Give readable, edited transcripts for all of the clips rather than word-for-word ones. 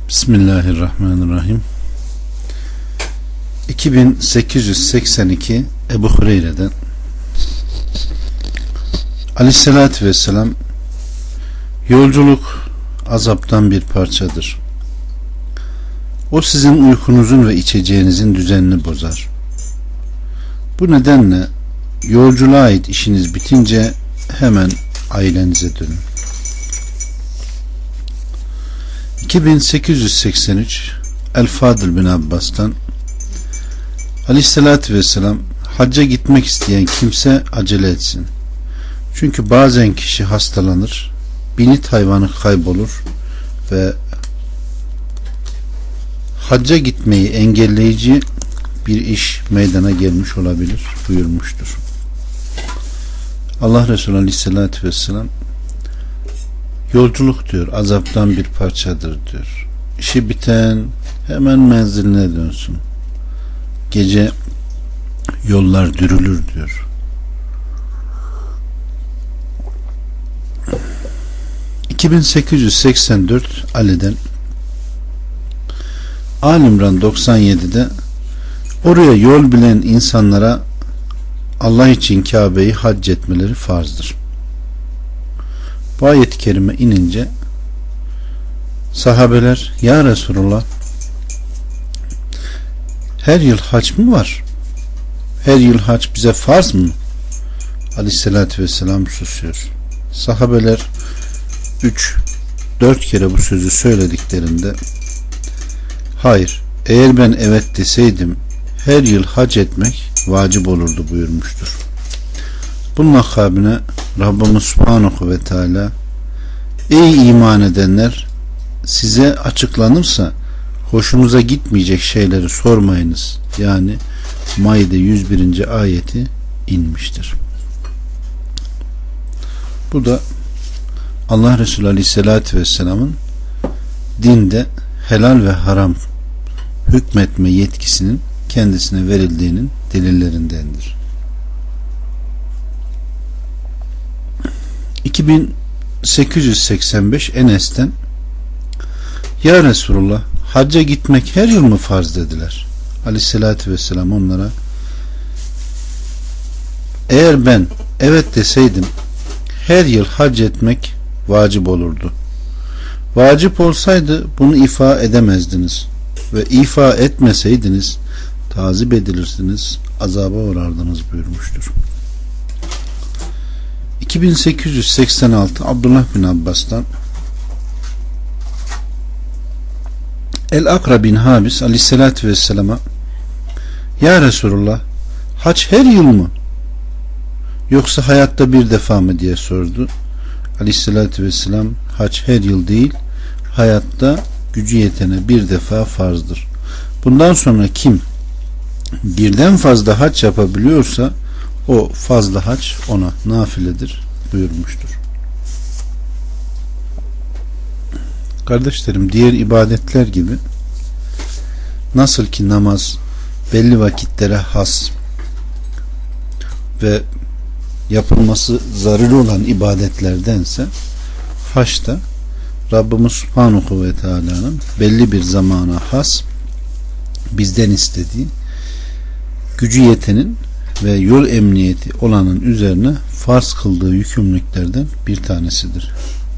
Bismillahirrahmanirrahim. 2882 Ebu Hureyre'den Aleyhisselatü Vesselam, yolculuk azaptan bir parçadır. O sizin uykunuzun ve içeceğinizin düzenini bozar. Bu nedenle yolculuğa ait işiniz bitince hemen ailenize dönün. 2883 El-Fadıl bin Abbas'tan Aleyhisselatü Vesselam, hacca gitmek isteyen kimse acele etsin. Çünkü bazen kişi hastalanır, binit hayvanı kaybolur ve hacca gitmeyi engelleyici bir iş meydana gelmiş olabilir buyurmuştur. Allah Resulü Aleyhisselatü Vesselam, yolculuk diyor azaptan bir parçadır diyor. İşi biten hemen menziline dönsün. Gece yollar dürülür diyor. ...2884 Ali'den Alimran 97'de oraya yol bilen insanlara Allah için Kabe'yi hac etmeleri farzdır. Bu ayet-i kerime inince sahabeler, ya Resulullah, her yıl hac mı var? Her yıl hac bize farz mı? Aleyhissalatü vesselam susuyor. Sahabeler 3-4 kere bu sözü söylediklerinde, hayır, eğer ben evet deseydim her yıl hac etmek vacip olurdu buyurmuştur. Bunun akabine Rabbimiz Subhanahu ve Teala, ey iman edenler, size açıklanırsa hoşunuza gitmeyecek şeyleri sormayınız. Yani Maide 101. ayeti inmiştir. Bu da Allah Resulü Aleyhisselatü Vesselam'ın dinde helal ve haram hükmetme yetkisinin kendisine verildiğinin delillerindendir. 2885 Enes'ten, ya Resulullah, hacca gitmek her yıl mı farz dediler. Aleyhissalatü vesselam onlara, eğer ben evet deseydim her yıl hac etmek vacip olurdu. Vacip olsaydı bunu ifa edemezdiniz ve ifa etmeseydiniz tazip edilirsiniz, azaba uğrardınız buyurmuştur. 2886 Abdullah bin Abbas'tan El-Akra bin Habis Aleyhisselatü Vesselam'a, ya Resulullah, hac her yıl mı yoksa hayatta bir defa mı diye sordu. Aleyhisselatü Vesselam, hac her yıl değil, hayatta gücü yetene bir defa farzdır. Bundan sonra kim birden fazla hac yapabiliyorsa o fazla hac ona nafiledir buyurmuştur. Kardeşlerim, diğer ibadetler gibi nasıl ki namaz belli vakitlere has ve yapılması zaruri olan ibadetlerdense, hac da Rabbimiz Subhanahu ve Teala'nın belli bir zamana has bizden istediği, gücü yetenin ve yol emniyeti olanın üzerine farz kıldığı yükümlülüklerden bir tanesidir.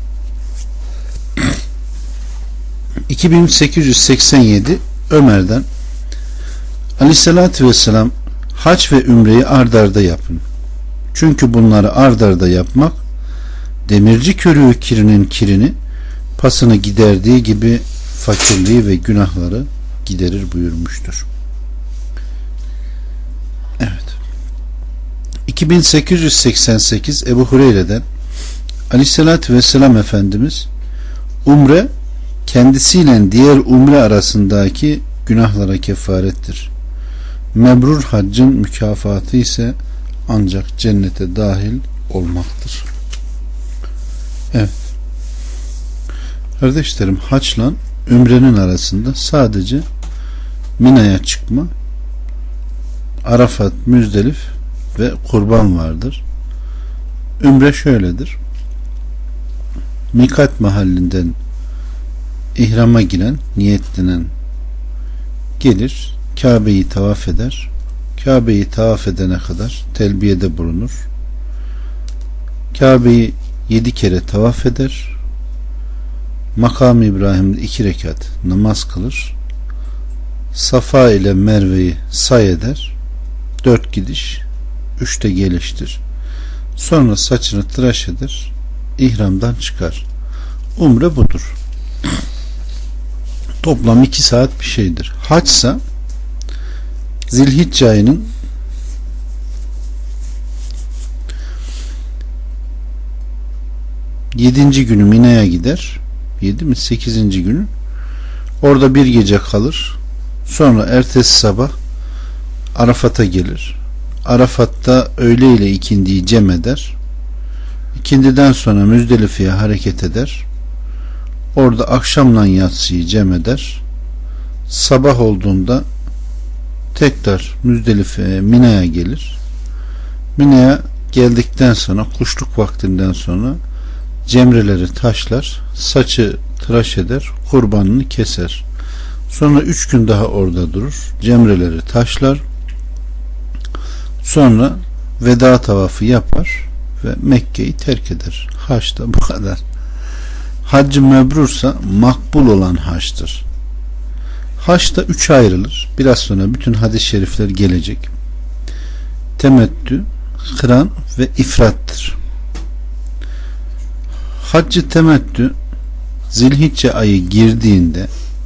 2887 Ömer'den Aleyhissalatü vesselam, hac ve ümreyi ard arda yapın. Çünkü bunları ard arda yapmak demirci körüğü kirinin kirini, pasını giderdiği gibi fakirliği ve günahları giderir buyurmuştur. Evet. 2888 Ebu Hureyre'den Aleyhisselatü Vesselam Efendimiz, umre kendisiyle diğer umre arasındaki günahlara kefarettir. Mebrur haccın mükafatı ise ancak cennete dahil olmaktır. Evet. Kardeşlerim, haçla ümrenin arasında sadece Mina'ya çıkma, Arafat, Müzdelif ve kurban vardır. Ümre şöyledir: mikat mahallinden ihrama giren, niyetlenen gelir, Kabe'yi tavaf eder. Kabe'yi tavaf edene kadar telbiyede bulunur. Kabe'yi 7 kere tavaf eder. Makam-ı İbrahim'de 2 rekat namaz kılır. Safa ile Merve'yi say eder. 4 gidiş, 3 de geliştir. Sonra saçını tıraş eder. İhramdan çıkar. Umre budur. Toplam 2 saat bir şeydir. Haçsa Zilhicce ayının 7. günü Mina'ya gider. 7 mi 8. günü orada bir gece kalır. Sonra ertesi sabah Arafat'a gelir. Arafat'ta öğle ile ikindiyi cem eder. İkindiden sonra Müzdelife'ye hareket eder. Orada akşamla yatsıyı cem eder. Sabah olduğunda tekrar Müzdelife'ye, Mina'ya gelir. Mina'ya geldikten sonra kuşluk vaktinden sonra cemreleri taşlar, saçı tıraş eder, kurbanını keser. Sonra 3 gün daha orada durur, cemreleri taşlar. Sonra veda tavafı yapar ve Mekke'yi terk eder. Hac da bu kadar. Hac-ı mebrursa makbul olan haçtır. Haç da 3'e ayrılır. Biraz sonra bütün hadis-i şerifler gelecek. Temettü, kıran ve ifrattır. Hac-ı temettü Zilhicce ayı girdiğinde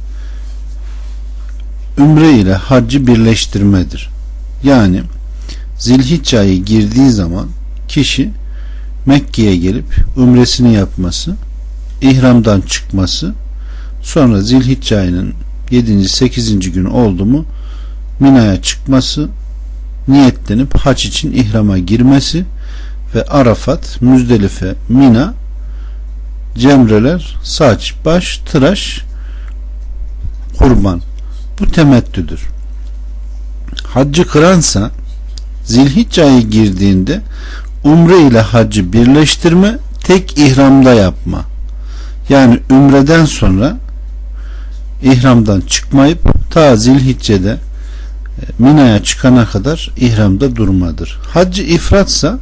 ümre ile haccı birleştirmedir. Yani Zilhicce ayı girdiği zaman kişi Mekke'ye gelip ümresini yapması, ihramdan çıkması, sonra Zilhicce ayının 7. 8. gün oldu mu Mina'ya çıkması, niyetlenip hac için ihrama girmesi ve Arafat, Müzdelife, Mina, cemreler, saç, baş, tıraş, kurban. Bu temettüdür. Haccı kıransa Zilhicce ayı girdiğinde umre ile haccı birleştirme, tek ihramda yapma. Yani ümreden sonra ihramdan çıkmayıp ta Zilhicce'de Mina'ya çıkana kadar ihramda durmadır. Haccı ifratsa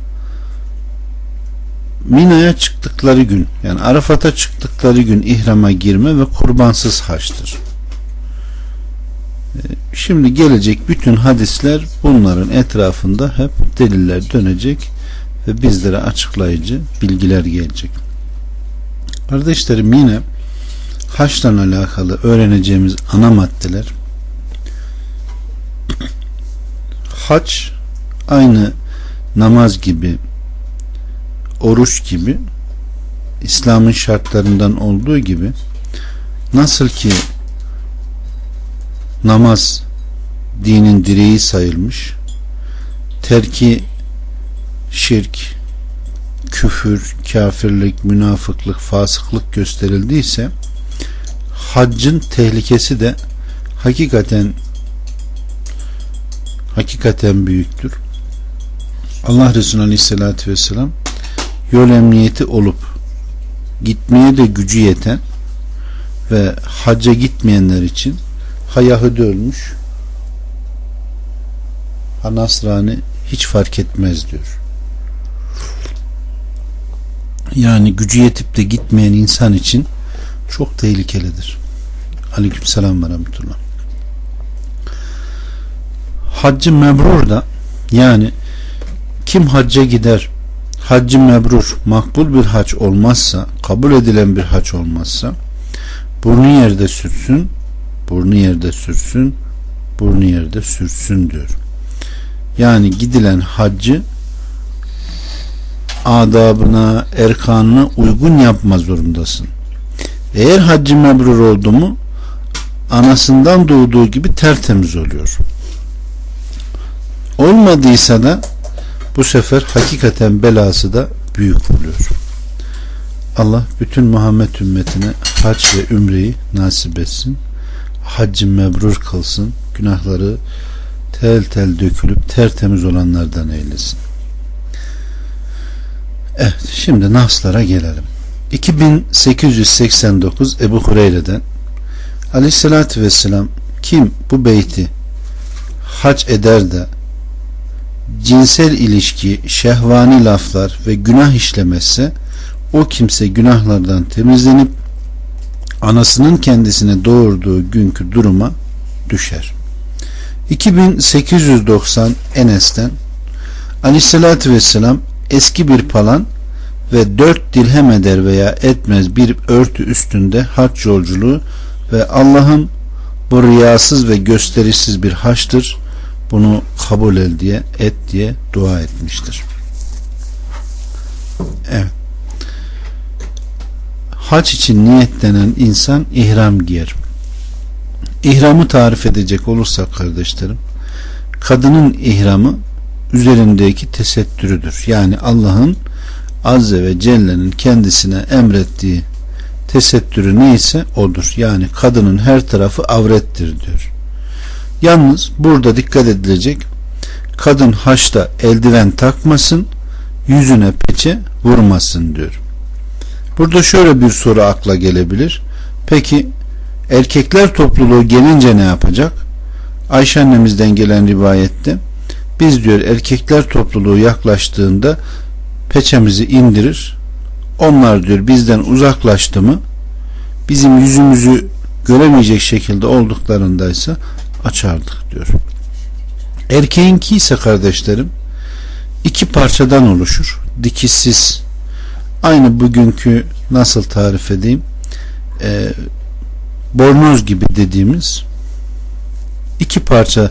Mina'ya çıktıkları gün, yani Arafat'a çıktıkları gün ihrama girme ve kurbansız haçtır. Şimdi gelecek bütün hadisler bunların etrafında hep deliller dönecek ve bizlere açıklayıcı bilgiler gelecek. Kardeşlerim, yine haçla alakalı öğreneceğimiz ana maddeler: hac aynı namaz gibi, oruç gibi, İslam'ın şartlarından olduğu gibi, nasıl ki namaz dinin direği sayılmış, terki şirk, küfür, kafirlik, münafıklık, fasıklık gösterildiyse, haccın tehlikesi de hakikaten büyüktür. Allah Resulü Aleyhisselatü Vesselam yol emniyeti olup gitmeye de gücü yeten ve hacca gitmeyenler için ha Yahudi ölmüş, ha Nasrani, hiç fark etmez diyor. Yani gücü yetip de gitmeyen insan için çok tehlikelidir. Aleykümselam ve rahmetullah. Haccı mebrur da, yani kim hacca gider, haccı mebrur, makbul bir hac olmazsa, kabul edilen bir hac olmazsa, burnu yerde sürtsün, burnu yerde sürtsün, burnu yerde sürtsün diyor. Yani gidilen haccı adabına, erkanına uygun yapma zorundasın. Eğer haccı mebrur oldu mu, anasından doğduğu gibi tertemiz oluyor. Olmadıysa da bu sefer hakikaten belası da büyük oluyor. Allah bütün Muhammed ümmetine hac ve ümreyi nasip etsin. Haccı mebrur kılsın. Günahları tel tel dökülüp tertemiz olanlardan eylesin. Evet, şimdi naslara gelelim. 2889 Ebu Hureyre'den Aleyhissalatü vesselam kim bu beyti hac eder de cinsel ilişki, şehvani laflar ve günah işlemezse o kimse günahlardan temizlenip anasının kendisine doğurduğu günkü duruma düşer. 2890 Enes'ten Aleyhissalatü vesselam eski bir palan ve 4 dirhem eder veya etmez bir örtü üstünde hac yolculuğu ve Allah'ım bu riyasız ve gösterişsiz bir haçtır, bunu kabul et diye dua etmiştir. Evet. Hac için niyetlenen insan ihram giyer. İhramı tarif edecek olursak kardeşlerim, kadının ihramı üzerindeki tesettürüdür. Yani Allah'ın Azze ve Celle'nin kendisine emrettiği tesettürü neyse odur. Yani kadının her tarafı avrettir diyor. Yalnız burada dikkat edilecek, kadın haçta eldiven takmasın, yüzüne peçe vurmasın diyor. Burada şöyle bir soru akla gelebilir. Peki erkekler topluluğu gelince ne yapacak? Ayşe annemizden gelen rivayette biz diyor erkekler topluluğu yaklaştığında peçemizi indirir. Onlar diyor bizden uzaklaştı mı bizim yüzümüzü göremeyecek şekilde olduklarındaysa açardık diyor. Erkeğinki ise kardeşlerim 2 parçadan oluşur. Dikişsiz. Aynı bugünkü nasıl tarif edeyim? Bornoz gibi dediğimiz 2 parça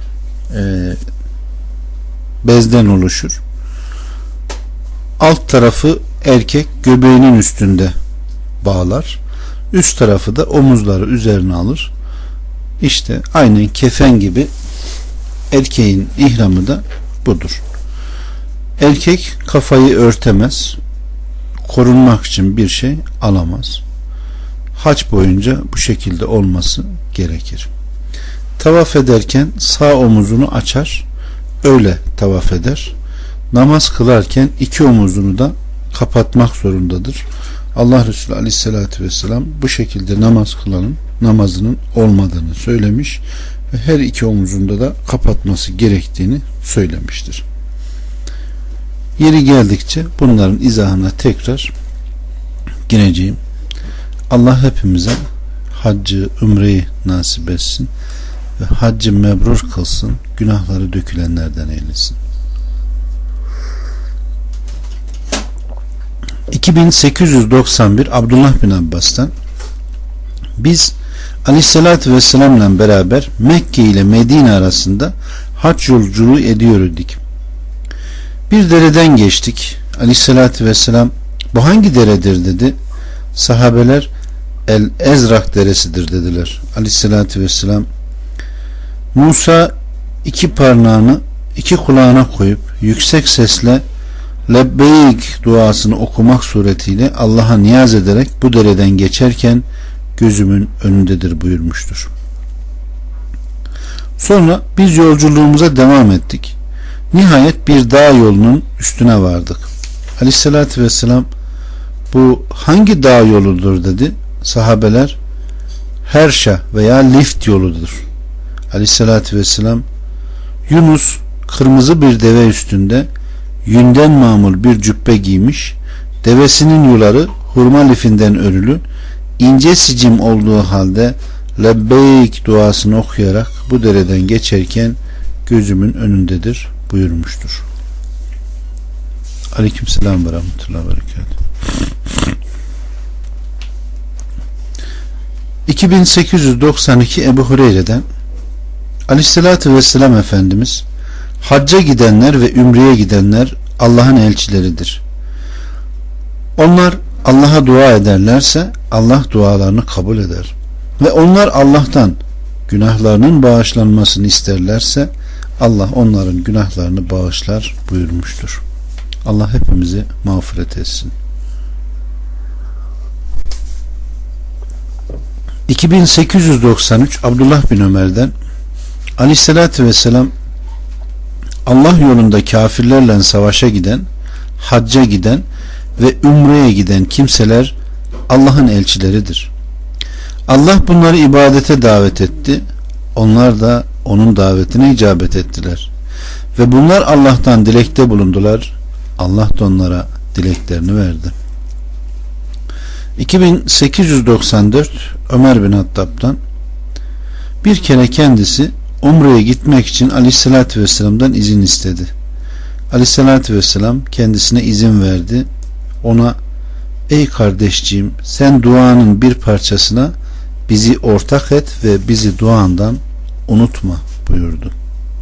bezden oluşur. Alt tarafı erkek göbeğinin üstünde bağlar. Üst tarafı da omuzları üzerine alır. İşte aynen kefen gibi erkeğin ihramı da budur. Erkek kafayı örtemez. Korunmak için bir şey alamaz. Hac boyunca bu şekilde olması gerekir. Tavaf ederken sağ omuzunu açar. Öyle tavaf eder. Namaz kılarken 2 omuzunu da kapatmak zorundadır. Allah Resulü Aleyhisselatü Vesselam bu şekilde namaz kılanın namazının olmadığını söylemiş ve her 2 omuzunda da kapatması gerektiğini söylemiştir. Yeri geldikçe bunların izahına tekrar gireceğim. Allah hepimize haccı, ümreyi nasip etsin ve haccı mebrur kılsın, günahları dökülenlerden eylesin. 2891 Abdullah bin Abbas'tan biz Aleyhisselatü Vesselam'la beraber Mekke ile Medine arasında hac yolculuğu ediyorduk. Bir dereden geçtik. Aleyhisselatü Vesselam bu hangi deredir dedi. Sahabeler El Ezrak deresidir dediler. Aleyhisselatü Vesselam Musa 2 parmağını 2 kulağına koyup yüksek sesle Lebbeyk duasını okumak suretiyle Allah'a niyaz ederek bu dereden geçerken gözümün önündedir buyurmuştur. Sonra biz yolculuğumuza devam ettik. Nihayet bir dağ yolunun üstüne vardık. Aleyhissalatü vesselam bu hangi dağ yoludur dedi. Sahabeler Herşa veya Lift yoludur. Aleyhissalatü vesselam Yunus kırmızı bir deve üstünde yünden mamul bir cübbe giymiş, devesinin yuları hurma lifinden örülü, ince sicim olduğu halde Lebbeyk duasını okuyarak bu dereden geçerken gözümün önündedir buyurmuştur. Aleykümselam ve rahmetullahi ve berekatuhu. 2892 Ebu Hureyre'den Aleyhisselatü Vesselam Efendimiz hacca gidenler ve ümreye gidenler Allah'ın elçileridir. Onlar Allah'a dua ederlerse Allah dualarını kabul eder. Ve onlar Allah'tan günahlarının bağışlanmasını isterlerse Allah onların günahlarını bağışlar buyurmuştur. Allah hepimizi mağfiret etsin. 2893 Abdullah bin Ömer'den Aleyhisselatü Vesselam Allah yolunda kafirlerle savaşa giden, hacca giden ve ümreye giden kimseler Allah'ın elçileridir. Allah bunları ibadete davet etti. Onlar da onun davetine icabet ettiler. Ve bunlar Allah'tan dilekte bulundular. Allah da onlara dileklerini verdi. 2894 Ömer bin Hattab'dan: bir kere kendisi Umre'ye gitmek için Aleyhisselatü Vesselam'dan izin istedi. Aleyhisselatü Vesselam kendisine izin verdi. Ona, ey kardeşciğim, sen duanın bir parçasına bizi ortak et ve bizi duandan unutma buyurdu.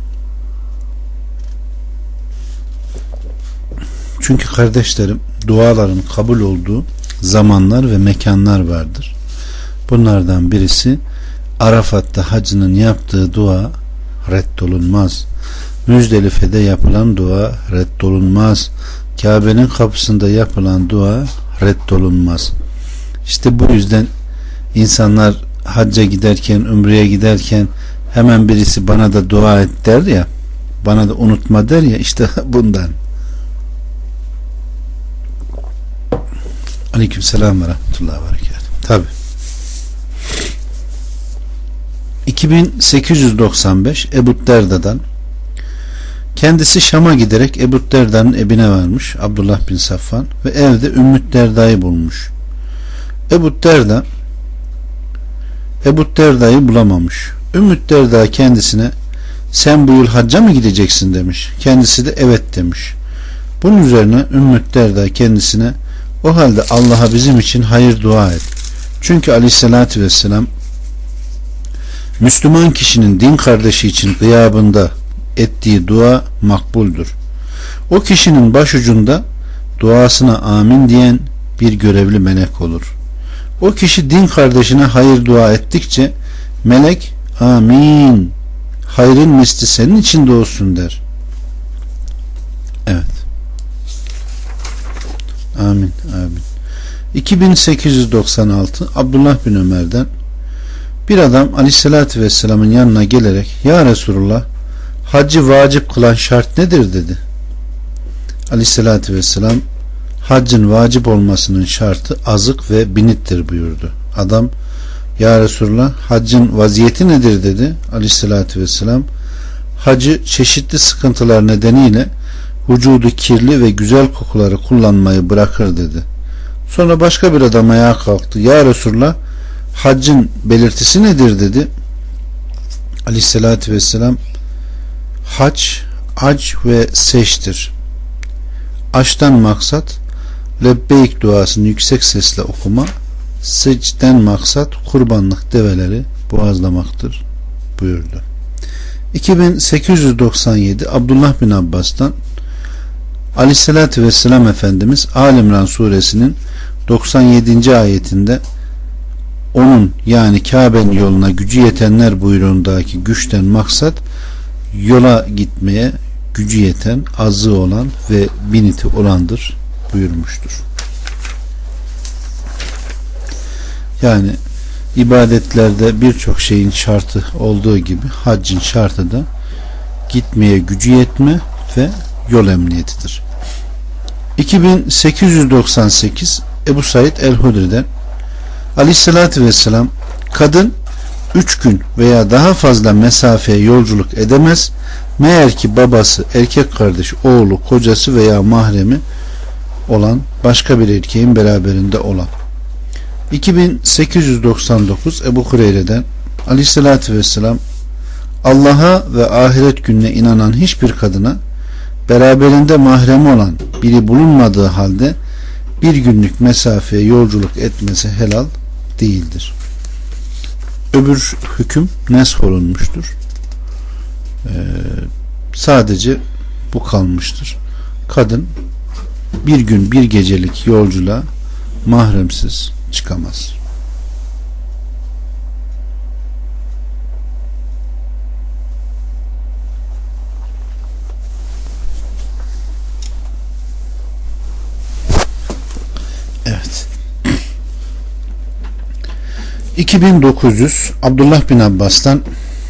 Çünkü kardeşlerim, duaların kabul olduğu zamanlar ve mekanlar vardır. Bunlardan birisi Arafat'ta hacının yaptığı dua reddolunmaz. Müzdelife'de yapılan dua reddolunmaz. Kabe'nin kapısında yapılan dua reddolunmaz. İşte bu yüzden insanlar hacca giderken, umreye giderken hemen birisi bana da dua et der ya, bana da unutma der ya, işte bundan. Aleykümselam ve rahmetullahi ve berekatuhu. Tabi. 2895 Ebu Derda'dan: kendisi Şam'a giderek Ebu Derda'nın evine varmış, Abdullah bin Safvan, ve evde Ümmü Derda'yı bulmuş. Ebu Derda'yı bulamamış. Ümmü Derda kendisine, sen bu yıl hacca mı gideceksin demiş. Kendisi de evet demiş. Bunun üzerine Ümmü Derda kendisine, o halde Allah'a bizim için hayır dua et. Çünkü Aleyhisselatü Vesselam Müslüman kişinin din kardeşi için gıyabında ettiği dua makbuldür. O kişinin başucunda duasına amin diyen bir görevli melek olur. O kişi din kardeşine hayır dua ettikçe melek amin, hayrın misli senin içinde olsun der. Evet. Amin. Amin. 2896 Abdullah bin Ömer'den: bir adam Aleyhisselatü Vesselam'ın yanına gelerek, ya Resulullah, haccı vacip kılan şart nedir dedi. Aleyhisselatü Vesselam, haccın vacip olmasının şartı azık ve binittir buyurdu. Adam, ya Resulullah, haccın vaziyeti nedir dedi. Aleyhisselatü Vesselam, hacı çeşitli sıkıntılar nedeniyle vücudu kirli ve güzel kokuları kullanmayı bırakır dedi. Sonra başka bir adam ayağa kalktı. Ya Resulullah, haccın belirtisi nedir dedi. Aleyhissalatü vesselam, hac, ac ve seçtir. Açtan maksat lebbeyk duasını yüksek sesle okuma, secden maksat kurbanlık develeri boğazlamaktır buyurdu. 2897 Abdullah bin Abbas'tan: Aleyhissalatü vesselam Efendimiz Ali İmran suresinin 97. ayetinde onun, yani Kabe'nin yoluna gücü yetenler buyruğundaki güçten maksat yola gitmeye gücü yeten, azı olan ve biniti olandır buyurmuştur. Yani ibadetlerde birçok şeyin şartı olduğu gibi haccın şartı da gitmeye gücü yetme ve yol emniyetidir. 2898 Ebu Said el-Hudri'den: Aleyhissalatü vesselam, kadın 3 gün veya daha fazla mesafeye yolculuk edemez, meğer ki babası, erkek kardeş, oğlu, kocası veya mahremi olan başka bir erkeğin beraberinde olan. 2899 Ebu Hureyre'den: Aleyhissalatü vesselam, Allah'a ve ahiret gününe inanan hiçbir kadına beraberinde mahremi olan biri bulunmadığı halde bir günlük mesafeye yolculuk etmesi helal değildir. Öbür hüküm nesh olunmuştur. Sadece bu kalmıştır. Kadın bir gün bir gecelik yolculuğa mahremsiz çıkamaz. Evet. 2900 Abdullah bin Abbas'tan: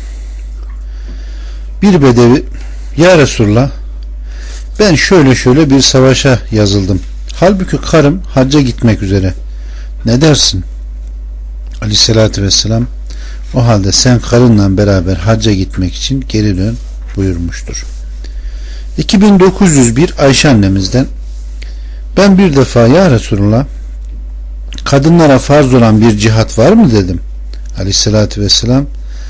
bir bedevi, ya Resulullah, ben şöyle bir savaşa yazıldım. Halbuki karım hacca gitmek üzere. Ne dersin? Aleyhissalatü vesselam o halde sen karınla beraber hacca gitmek için geri dön buyurmuştur. 2901 Ayşe annemizden, ben bir defa ya Resulullah, kadınlara farz olan bir cihat var mı dedim. Aleyhissalatü vesselam,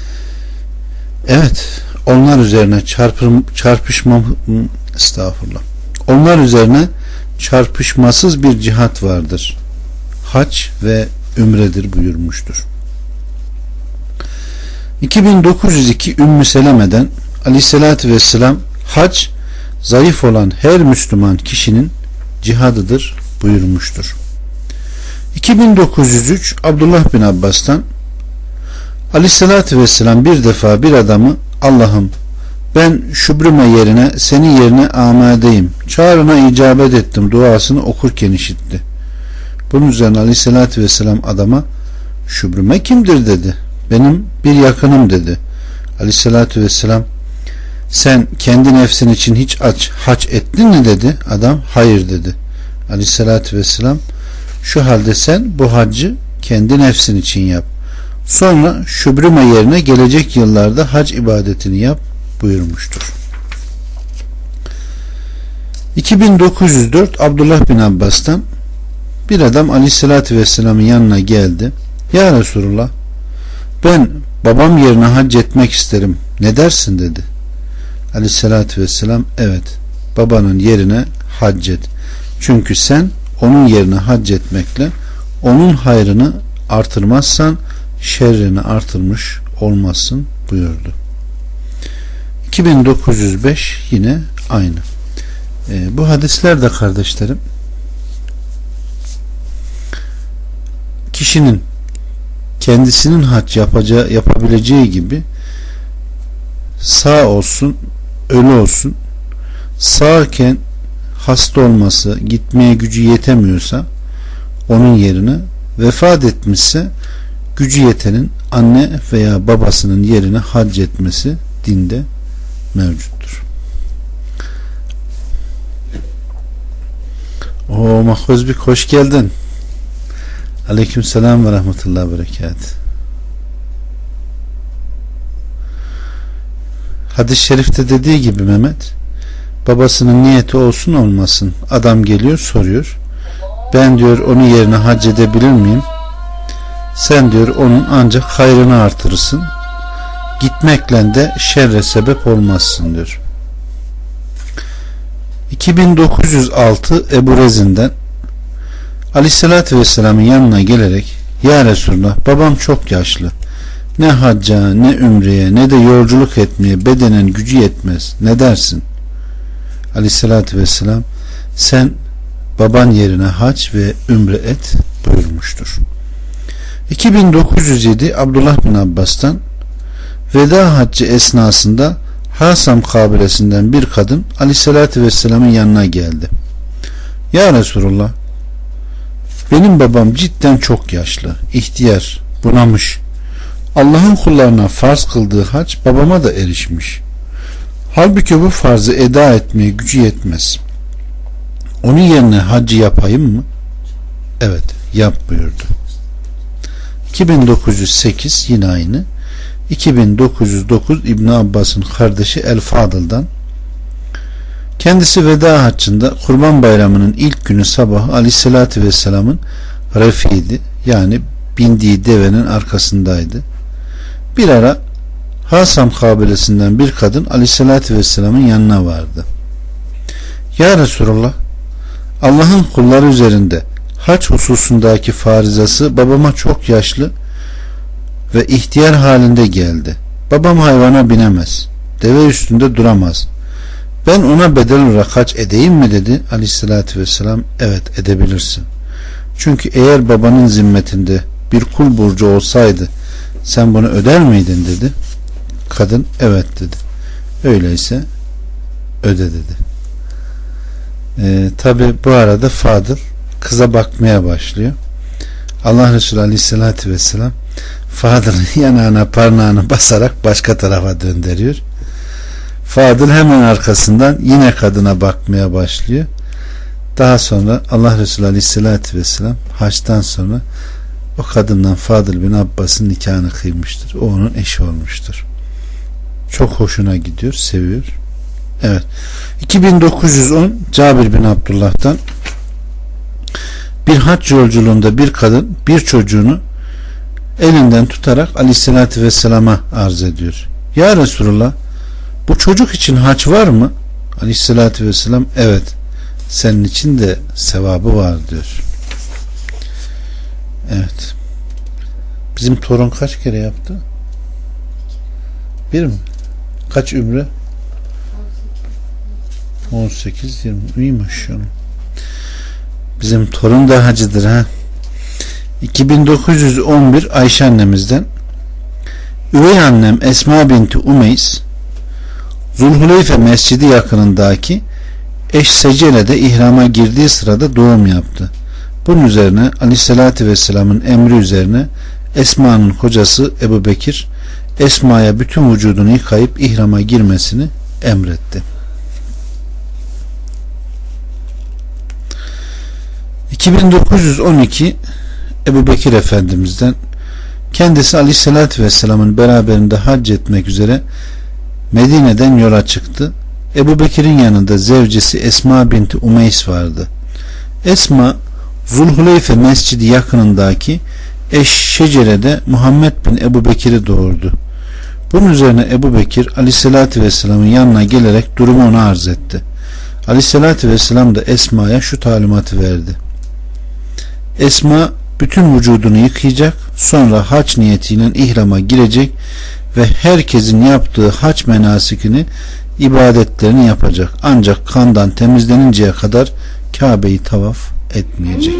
evet, onlar üzerine onlar üzerine çarpışmasız bir cihat vardır. Hac ve ümredir buyurmuştur. 2902 Ümmü Seleme'den Aleyhissalatü vesselam, hac zayıf olan her Müslüman kişinin cihadıdır buyurmuştur. 2903 Abdullah bin Abbas'tan, Aleyhissalatü vesselam bir defa bir adamı, Allah'ım ben şübrüme yerine senin yerine amadeyim, çağrına icabet ettim duasını okurken işitti. Bunun üzerine Aleyhissalatü vesselam adama, şübrüme kimdir dedi. Benim bir yakınım dedi. Aleyhissalatü vesselam, sen kendi nefsin için hiç hac ettin mi dedi. Adam hayır dedi. Aleyhissalatü vesselam, şu halde sen bu haccı kendi nefsin için yap. Sonra şübrüme yerine gelecek yıllarda hac ibadetini yap buyurmuştur. 2904 Abdullah bin Abbas'tan, bir adam Aleyhissalatü vesselam'ın yanına geldi. Ya Resulullah, ben babam yerine hac etmek isterim, ne dersin dedi. Aleyhissalatü vesselam, evet, babanın yerine hac et. Çünkü sen onun yerine hac etmekle onun hayrını artırmazsan şerrini artırmış olmazsın buyurdu. 2905 yine aynı. Bu hadisler de kardeşlerim, kişinin kendisinin hac yapabileceği gibi sağ olsun ölü olsun, sağken hasta olması, gitmeye gücü yetemiyorsa onun yerine, vefat etmişse gücü yetenin anne veya babasının yerine hac etmesi dinde mevcuttur. O Mahfuzbik, hoş geldin. Aleykümselam ve rahmetullahi ve berekatuhu. Hadis-i şerifte dediği gibi Mehmet, babasının niyeti olsun olmasın, adam geliyor soruyor, ben diyor onun yerine hac edebilir miyim? Sen diyor onun ancak hayrını artırırsın, gitmekle de şerre sebep olmazsın diyor. 2906 Ebu Rezin'den Aleyhissalatü vesselam'ın yanına gelerek, ya Resulullah, babam çok yaşlı, ne hacca, ne ümreye, ne de yolculuk etmeye bedenen gücü yetmez, ne dersin? Aleyhissalatü vesselam, sen baban yerine hac ve ümre et buyurmuştur. 2907 Abdullah bin Abbas'tan, veda haccı esnasında Hasam kabilesinden bir kadın Aleyhissalatü vesselam'ın yanına geldi. Ya Resulullah, benim babam cidden çok yaşlı, ihtiyar, bunamış. Allah'ın kullarına farz kıldığı hac babama da erişmiş. Halbuki bu farzı eda etmeye gücü yetmez. Onun yerine haccı yapayım mı? Evet, yap buyurdu. 2908 yine aynı. 2909 İbn Abbas'ın kardeşi El Fadıl'dan, kendisi veda haccında Kurban Bayramı'nın ilk günü sabahı Aleyhissalatü Vesselam'ın refiydi, yani bindiği devenin arkasındaydı. Bir ara Hasam kabilesinden bir kadın Aleyhissalatü Vesselam'ın yanına vardı. Ya Resulullah, Allah'ın kulları üzerinde hac hususundaki farizası babama çok yaşlı ve ihtiyar halinde geldi. Babam hayvana binemez, deve üstünde duramaz. Ben ona bedel olarak hac edeyim mi dedi. Aleyhissalatü vesselam, evet edebilirsin. Çünkü eğer babanın zimmetinde bir kul burcu olsaydı sen bunu öder miydin dedi. Kadın evet dedi. Öyleyse öde dedi. Tabi bu arada Fadıl kıza bakmaya başlıyor. Allah Resulü Aleyhisselatü Vesselam Fadıl'ın yanağına parmağını basarak başka tarafa döndürüyor. Fadıl hemen arkasından yine kadına bakmaya başlıyor. Daha sonra Allah Resulü Aleyhisselatü Vesselam haçtan sonra o kadından Fadıl bin Abbas'ın nikahını kıymıştır. O onun eşi olmuştur. Çok hoşuna gidiyor, seviyor. Evet. 2910 Cabir bin Abdullah'tan: bir hac yolculuğunda bir kadın bir çocuğunu elinden tutarak Aleyhisselatü Vesselam'a arz ediyor. Ya Resulullah, bu çocuk için hac var mı? Aleyhisselatü Vesselam: evet, senin için de sevabı var diyor. Evet. Bizim torun kaç kere yaptı? Bir mi? Kaç ümre? 18-20. İyi maşallah. Bizim torun da hacıdır ha. 2911 Ayşe annemizden: üvey annem Esma binti Umeys Zulhuleyfe mescidi yakınındaki Eşsecele'de ihrama girdiği sırada doğum yaptı. Bunun üzerine Aleyhisselatü Vesselam'ın emri üzerine Esma'nın kocası Ebu Bekir Esma'ya bütün vücudunu yıkayıp ihrama girmesini emretti. 2912 Ebu Bekir Efendimiz'den: kendisi Aleyhisselatü Vesselam'ın beraberinde hac etmek üzere Medine'den yola çıktı. Ebu Bekir'in yanında zevcesi Esma binti Umeys vardı. Esma Zulhuleyfe mescidi yakınındaki Eşşecere'de Muhammed bin Ebu Bekir'i doğurdu. Bunun üzerine Ebu Bekir Aleyhisselatü Vesselam'ın yanına gelerek durumu ona arz etti. Aleyhisselatü Vesselam da Esma'ya şu talimatı verdi: Esma bütün vücudunu yıkayacak, sonra hac niyetiyle ihrama girecek ve herkesin yaptığı hac menasikini, ibadetlerini yapacak. Ancak kandan temizleninceye kadar Kabe'yi tavaf etmeyecek.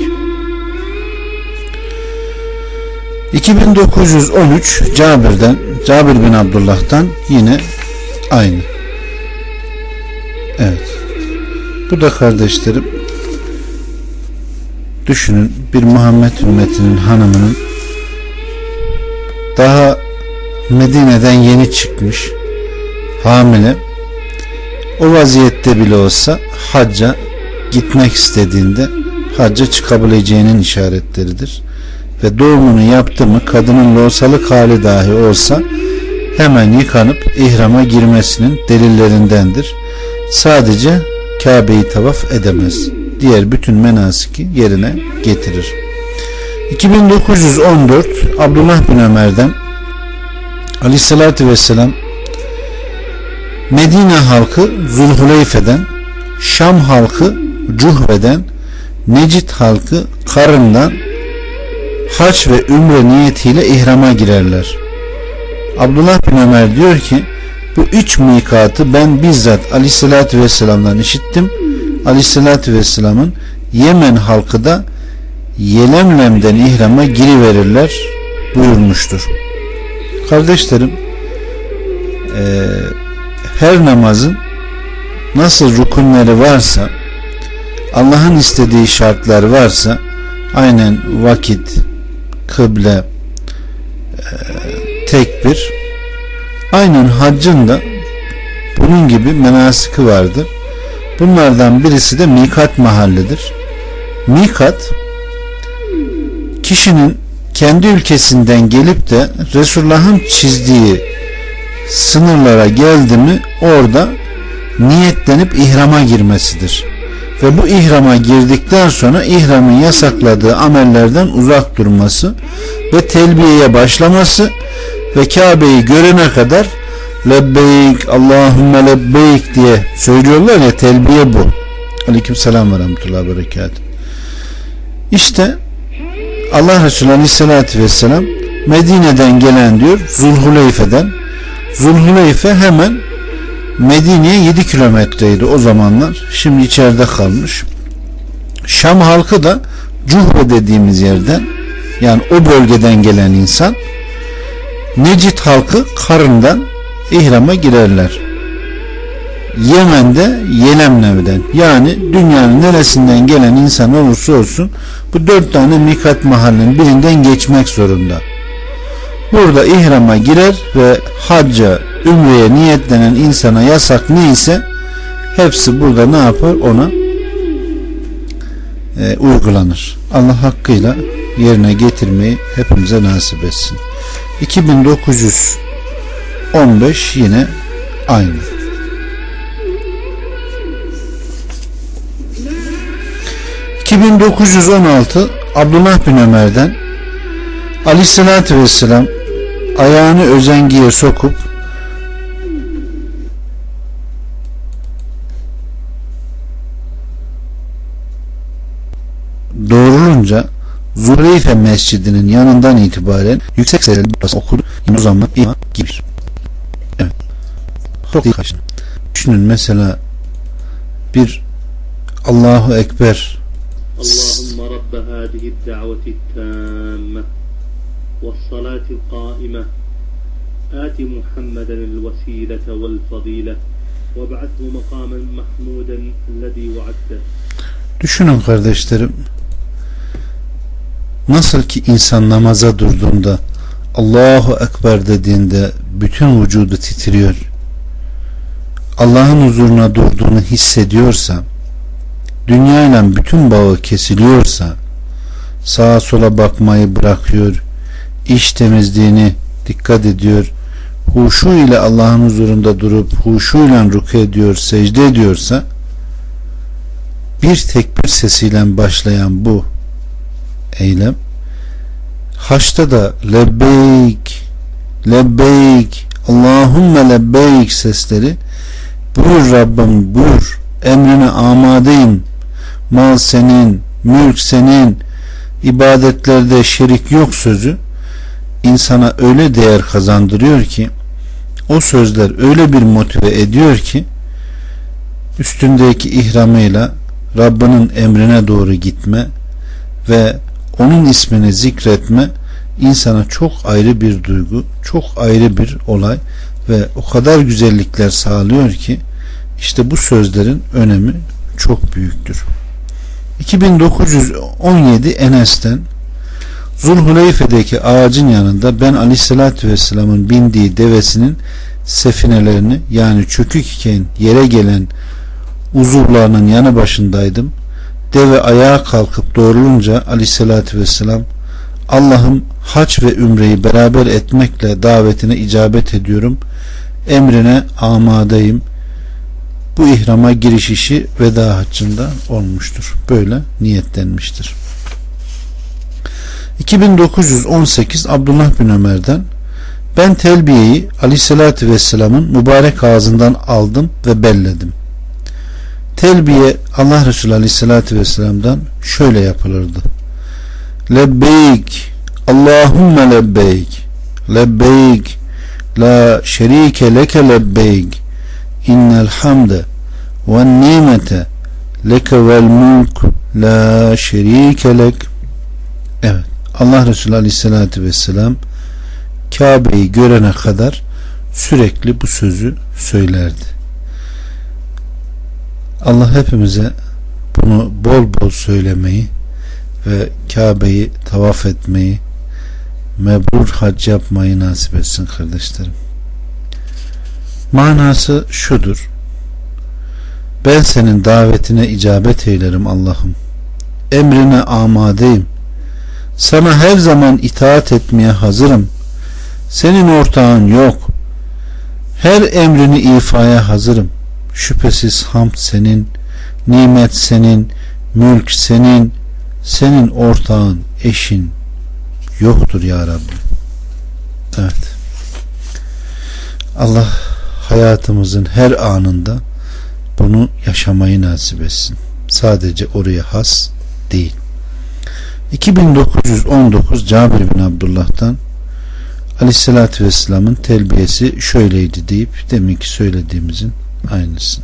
2913 Cabir bin Abdullah'tan yine aynı. Evet. Bu da kardeşlerim, düşünün, bir Muhammed ümmetinin hanımının daha Medine'den yeni çıkmış, hamile, o vaziyette bile olsa hacca gitmek istediğinde hacca çıkabileceğinin işaretleridir. Ve doğumunu yaptı mı kadının loğusalık hali dahi olsa hemen yıkanıp ihrama girmesinin delillerindendir. Sadece Kabe'yi tavaf edemez. Diğer bütün menasiki yerine getirir. 2914 Abdullah bin Ömer'den: Aleyhissalatü Vesselam Medine halkı Zulhuleyfe'den, Şam halkı Cuhve'den, Necid halkı Karın'dan hac ve ümre niyetiyle ihrama girerler. Abdullah bin Ömer diyor ki, bu üç mikatı ben bizzat Aleyhisselatü Vesselam'dan işittim. Aleyhisselatü Vesselam'ın Yemen halkı da Yelemlem'den ihrama giriverirler buyurmuştur. Kardeşlerim, her namazın nasıl rükünleri varsa, Allah'ın istediği şartlar varsa, aynen vakit, kıble, tekbir, aynen haccın da bunun gibi menasiki vardır. Bunlardan birisi de mikat mahallidir. Mikat, kişinin kendi ülkesinden gelip de Resulullah'ın çizdiği sınırlara geldi mi orada niyetlenip ihrama girmesidir. Ve bu ihrama girdikten sonra ihramın yasakladığı amellerden uzak durması ve telbiyeye başlaması ve Kabe'yi görene kadar lebbeyk Allahümme lebbeyk diye söylüyorlar ya, telbiye bu. Aleykümselam ve rahmetullahi ve berekatuhu. İşte Allah Resulü Aleyhisselatü Vesselam Medine'den gelen diyor, Zulhuleyfe'den. Zulhuleyfe hemen Medine'ye 7 kilometreydi o zamanlar. Şimdi içeride kalmış. Şam halkı da Cuhve dediğimiz yerden, yani o bölgeden gelen insan. Necid halkı Karın'dan ihrama girerler. Yemen'de Yelemlem'den, yani dünyanın neresinden gelen insan olursa olsun bu 4 tane mikat mahallinin birinden geçmek zorunda. Burada ihrama girer ve hacca, ümreye niyetlenen insana yasak neyse hepsi burada ne yapar? Ona uygulanır. Allah hakkıyla yerine getirmeyi hepimize nasip etsin. 2915 yine aynı. 2916 Abdullah bin Ömer'den Aleyhisselatü Vesselam ayağını özengiye sokup doğrulunca Zuleyfe Mescidi'nin yanından itibaren yüksek sesle okudu. Yine o zaman ima gibi. Evet. Düşünün mesela bir Allahu Ekber Allahümme Rabbe hâdihi d-da'veti t-tâmme ve's-salâti l-qâime âti Muhammeden el-vesîlete vel-fadîle ve'b'athu makâmen mahmûden ellezî va'adte. Düşünün kardeşlerim, nasıl ki insan namaza durduğunda Allahu Ekber dediğinde bütün vücudu titriyor, Allah'ın huzuruna durduğunu hissediyorsa, dünyayla bütün bağı kesiliyorsa, sağa sola bakmayı bırakıyor, iş temizliğini dikkat ediyor, huşu ile Allah'ın huzurunda durup huşu ile rükû ediyor, secde ediyorsa, bir tekbir sesiyle başlayan bu eylem haçta da lebbeyk lebbeyk Allahümme lebbeyk sesleri, buyur Rabbim buyur, emrine amadeyim, mal senin, mülk senin, ibadetlerde şerik yok sözü insana öyle değer kazandırıyor ki, o sözler öyle bir motive ediyor ki, üstündeki ihramıyla Rabbinin emrine doğru gitme ve onun ismini zikretme insana çok ayrı bir duygu, çok ayrı bir olay ve o kadar güzellikler sağlıyor ki, işte bu sözlerin önemi çok büyüktür. 2917 Enes'ten Zulhuleyfe'deki ağacın yanında ben Aleyhisselatü Vesselam'ın bindiği devesinin sefinelerini, yani çökük iken yere gelen uzuvlarının yanı başındaydım. Deve ayağa kalkıp doğrulunca Aleyhisselatü Vesselam, Allah'ım hac ve ümreyi beraber etmekle davetine icabet ediyorum, emrine amadeyim. Bu ihrama giriş işi veda haccında olmuştur. Böyle niyetlenmiştir. 2918 Abdullah bin Ömer'den ben telbiyeyi Aleyhisselatü Vesselam'ın mübarek ağzından aldım ve belledim. Telbiye Allah Resulü Aleyhisselatü Vesselam'dan şöyle yapılırdı: lebbeyk Allahümme lebbeyk lebbeyk la şerike leke lebbeyk innel hamde ve nimete leke vel mulk la şerike lek. Evet, Allah Resulü Aleyhisselatü Vesselam Kabe'yi görene kadar sürekli bu sözü söylerdi. Allah hepimize bunu bol bol söylemeyi ve Kabe'yi tavaf etmeyi, mebrur hac yapmayı nasip etsin kardeşlerim. Manası şudur: ben senin davetine icabet eylerim Allah'ım, emrine amadeyim, sana her zaman itaat etmeye hazırım, senin ortağın yok, her emrini ifaya hazırım. Şüphesiz hamd senin, nimet senin, mülk senin, senin ortağın, eşin yoktur ya Rabbi. Evet. Allah hayatımızın her anında bunu yaşamayı nasip etsin. Sadece oraya has değil. 2919 Cabir bin Abdullah'tan Aleyhisselatü Vesselam'ın telbiyesi şöyleydi deyip deminki söylediğimizin aynısı.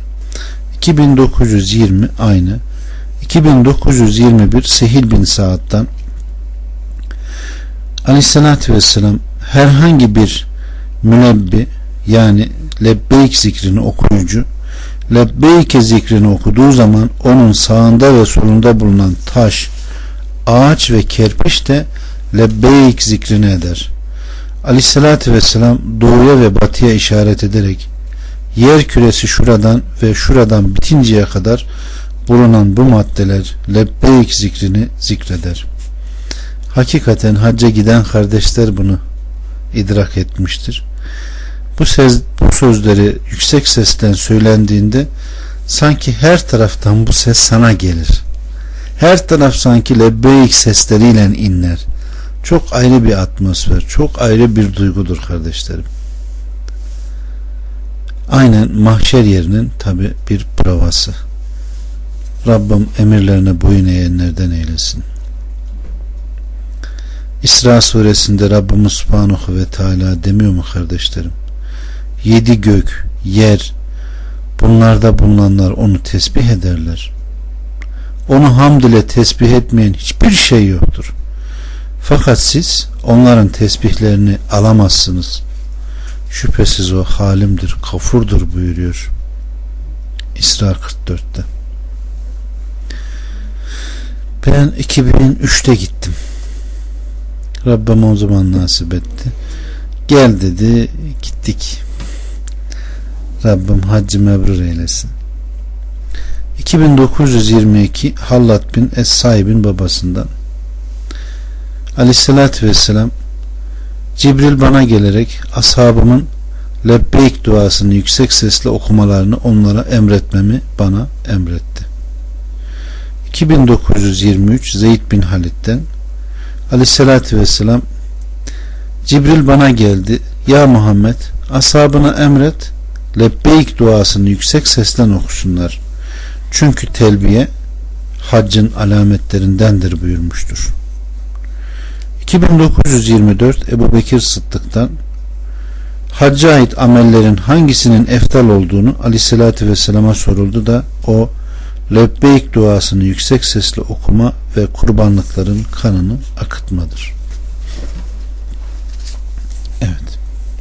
2920 aynı. 2921 Sehil bin Sa'd'dan Aleyhisselatü Vesselam herhangi bir münebbi, yani lebbeyk zikrini okuyucu lebbeyke zikrini okuduğu zaman onun sağında ve solunda bulunan taş, ağaç ve kerpiç de lebbeyk zikrini eder. Aleyhissalatü vesselam doğuya ve batıya işaret ederek yer küresi şuradan ve şuradan bitinceye kadar bulunan bu maddeler lebbeyk zikrini zikreder. Hakikaten hacca giden kardeşler bunu idrak etmiştir. Bu sözleri yüksek sesten söylendiğinde sanki her taraftan bu ses sana gelir. Her taraf sanki lebbeyk sesleriyle inler. Çok ayrı bir atmosfer, çok ayrı bir duygudur kardeşlerim. Aynen mahşer yerinin tabi bir provası. Rabbim emirlerine boyun eğenlerden eylesin. İsra suresinde Rabbimiz Subhanahu ve Teala demiyor mu kardeşlerim? 7 gök, yer, bunlarda bulunanlar onu tesbih ederler. Onu hamd ile tesbih etmeyen hiçbir şey yoktur. Fakat siz onların tesbihlerini alamazsınız. Şüphesiz o halimdir, gafurdur buyuruyor İsra 44'te. Ben 2003'te gittim. Rabbim o zaman nasip etti. Gel dedi, gittik. Rabbim haccı mebrur eylesin. 2922 Hallat bin Es-Saib'in babasından. Aleyhissalatü vesselam, Cibril bana gelerek ashabımın lebbeyk duasını yüksek sesle okumalarını onlara emretmemi bana emretti. 2923 Zeyd bin Halid'den. Aleyhissalatü vesselam, Cibril bana geldi, ya Muhammed, ashabına emret lebbeyk duasını yüksek sesle okusunlar. Çünkü telbiye haccın alametlerindendir buyurmuştur. 2924 Ebu Bekir Sıddık'tan, hacca ait amellerin hangisinin eftal olduğunu Aleyhisselatü Vesselam'a soruldu da o lebbeyk duasını yüksek sesle okuma ve kurbanlıkların kanını akıtmadır. Evet.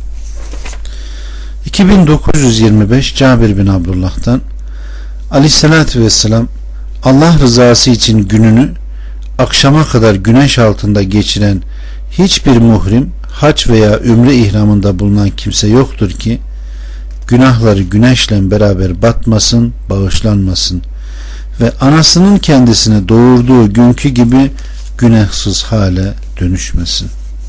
2925 Cabir bin Abdullah'tan, Aleyhisselatü Vesselam, Allah rızası için gününü akşama kadar güneş altında geçiren hiçbir muhrim hac veya ümre ihramında bulunan kimse yoktur ki günahları güneşle beraber batmasın, bağışlanmasın ve anasının kendisine doğurduğu günkü gibi günahsız hale dönüşmesin.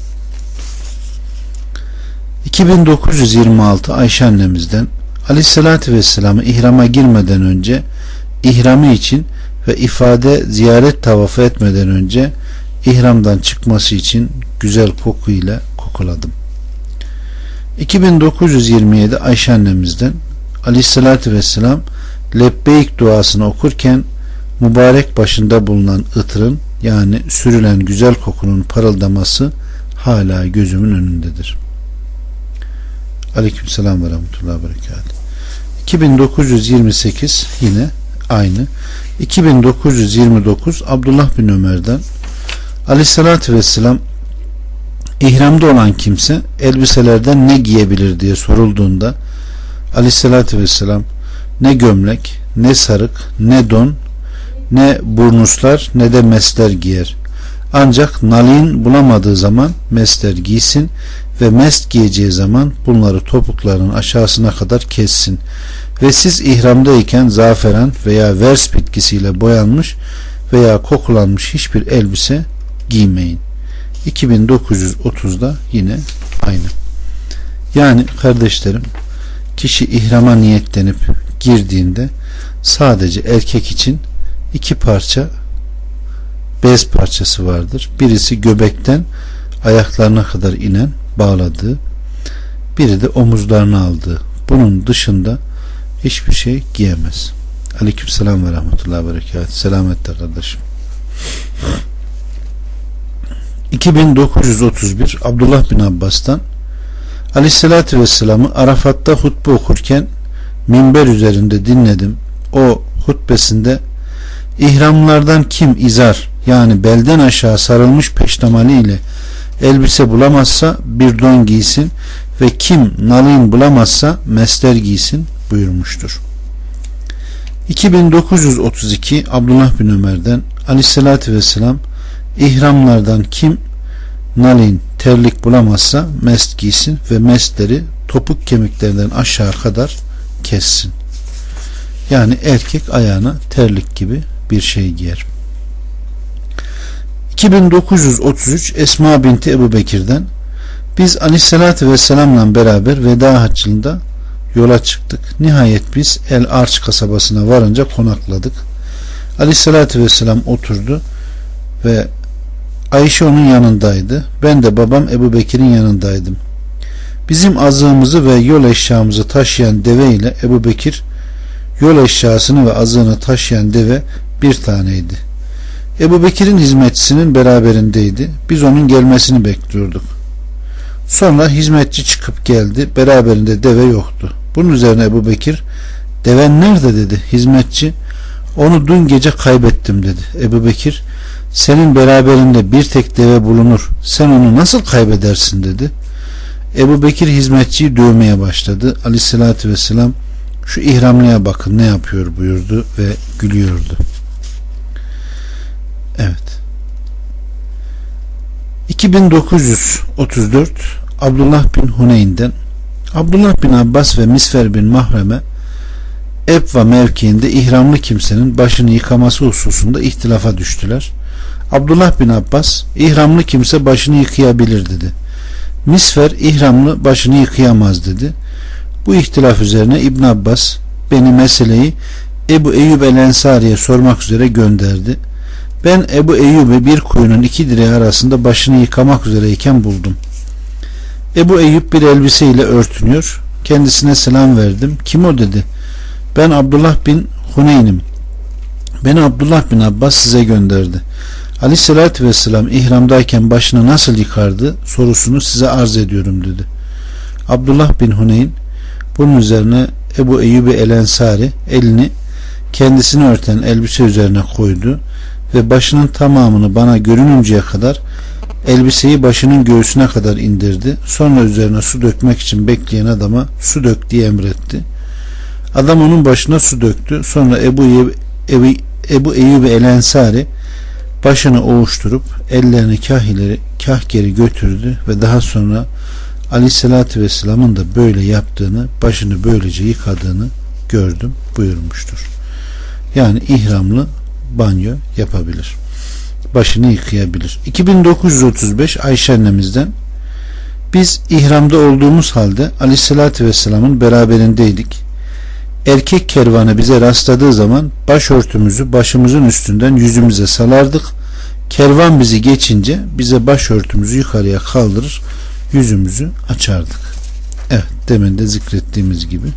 2926 Ayşe annemizden, Aleyhisselatü Vesselam'ı ihrama girmeden önce ihramı için ve ifade ziyaret tavafı etmeden önce ihramdan çıkması için güzel kokuyla kokuladım. 2927 Ayşe annemizden, Aleyhisselatü Vesselam lebbeyk duasını okurken mübarek başında bulunan ıtırın, yani sürülen güzel kokunun parıldaması hala gözümün önündedir. Aleykümselam ve rahmetullahi ve berekatuhu. 2928 yine aynı. 2929 Abdullah bin Ömer'den, Aleyhissalatü vesselam, ihramda olan kimse elbiselerden ne giyebilir diye sorulduğunda Aleyhissalatü vesselam, ne gömlek, ne sarık, ne don, ne burnuslar, ne de mesler giyer. Ancak nalin bulamadığı zaman mesler giysin ve mest giyeceği zaman bunları topuklarının aşağısına kadar kessin. Ve siz ihramdayken zaferan veya vers bitkisiyle boyanmış veya kokulanmış hiçbir elbise giymeyin. 2930'da yine aynı. Yani kardeşlerim, kişi ihrama niyetlenip girdiğinde sadece erkek için 2 parça bez parçası vardır. Birisi göbekten ayaklarına kadar inen, bağladığı, biri de omuzlarına aldığı. Bunun dışında hiçbir şey giyemez. Aleykümselam ve rahmetullahi ve berekatuhu. Selametle kardeşim. 2931 Abdullah bin Abbas'tan, Aleyhisselatü Vesselam'ı Arafat'ta hutbe okurken minber üzerinde dinledim. O hutbesinde, İhramlardan kim izar, yani belden aşağı sarılmış peştemali ile elbise bulamazsa bir don giysin ve kim nalin bulamazsa mesler giysin buyurmuştur. 2932 Abdullah bin Ömer'den, Aleyhisselatü Vesselam, ihramlardan kim nalin, terlik bulamazsa mest giysin ve mestleri topuk kemiklerden aşağı kadar kessin. Yani erkek ayağına terlik gibi bir şey giyer. 2933 Esma binti Ebu Bekir'den: biz Aleyhisselatü Vesselam'la beraber veda haccında yola çıktık. Nihayet biz El Arç kasabasına varınca konakladık. Aleyhisselatü Vesselam oturdu ve Ayşe onun yanındaydı. Ben de babam Ebu Bekir'in yanındaydım. Bizim azığımızı ve yol eşyamızı taşıyan deve ile Ebu Bekir, yol eşyasını ve azığını taşıyan deve bir taneydi. Ebu Bekir'in hizmetçisinin beraberindeydi. Biz onun gelmesini bekliyorduk. Sonra hizmetçi çıkıp geldi. Beraberinde deve yoktu. Bunun üzerine Ebu Bekir, deven nerede dedi. Hizmetçi, onu dün gece kaybettim dedi. Ebu Bekir, senin beraberinde bir tek deve bulunur, sen onu nasıl kaybedersin dedi. Ebu Bekir hizmetçiyi dövmeye başladı. Aleyhissalatü vesselam, şu ihramlıya bakın ne yapıyor buyurdu ve gülüyordu. Evet. 2934 Abdullah bin Huneyn'den: Abdullah bin Abbas ve Misfer bin Mahreme Ebva mevkiinde ihramlı kimsenin başını yıkaması hususunda ihtilafa düştüler. Abdullah bin Abbas, ihramlı kimse başını yıkayabilir dedi. Misfer, ihramlı başını yıkayamaz dedi. Bu ihtilaf üzerine İbn Abbas beni meseleyi Ebu Eyyub el-Ensari'ye sormak üzere gönderdi. Ben Ebu Eyyub'u bir kuyunun iki direği arasında başını yıkamak üzereyken buldum. Ebu Eyyub bir elbiseyle örtünüyor. Kendisine selam verdim. Kim o dedi. Ben Abdullah bin Huneyn'im. Beni Abdullah bin Abbas size gönderdi. Aleyhissalatü vesselam ihramdayken başını nasıl yıkardı sorusunu size arz ediyorum dedi. Abdullah bin Huneyn bunun üzerine Ebu Eyyub el-Ensari elini kendisini örten elbise üzerine koydu ve başının tamamını bana görününceye kadar elbiseyi başının göğsüne kadar indirdi. Sonra üzerine su dökmek için bekleyen adama su dök diye emretti. Adam onun başına su döktü. Sonra Ebu Eyyub el-Ensari başını ovuşturup ellerini kah ileri kah geri götürdü ve daha sonra Aleyhisselatü Vesselam'ın da böyle yaptığını, başını böylece yıkadığını gördüm buyurmuştur. Yani ihramlı banyo yapabilir. Başını yıkayabilir. 2935 Ayşe annemizden: biz ihramda olduğumuz halde Aleyhisselatü Vesselam'ın beraberindeydik. Erkek kervanı bize rastladığı zaman başörtümüzü başımızın üstünden yüzümüze salardık. Kervan bizi geçince bize başörtümüzü yukarıya kaldırır, yüzümüzü açardık. Evet, demin de zikrettiğimiz gibi.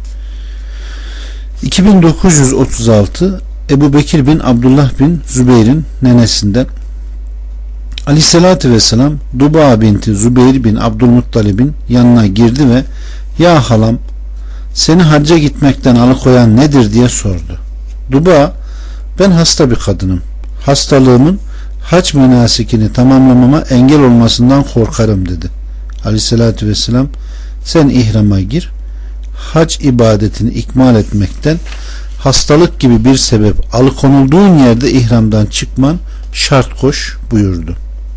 2936 Ebu Bekir bin Abdullah bin Zübeyir'in nenesinden: Aleyhissalatü vesselam Duba binti Zübeyir bin Abdülmuttalib'in yanına girdi ve ya halam, seni hacca gitmekten alıkoyan nedir diye sordu. Duba, ben hasta bir kadınım. Hastalığımın hac menasikini tamamlamama engel olmasından korkarım dedi. Aleyhissalatü vesselam, sen ihrama gir, hac ibadetini ikmal etmekten hastalık gibi bir sebep alıkonulduğun yerde ihramdan çıkman şart koş buyurdu.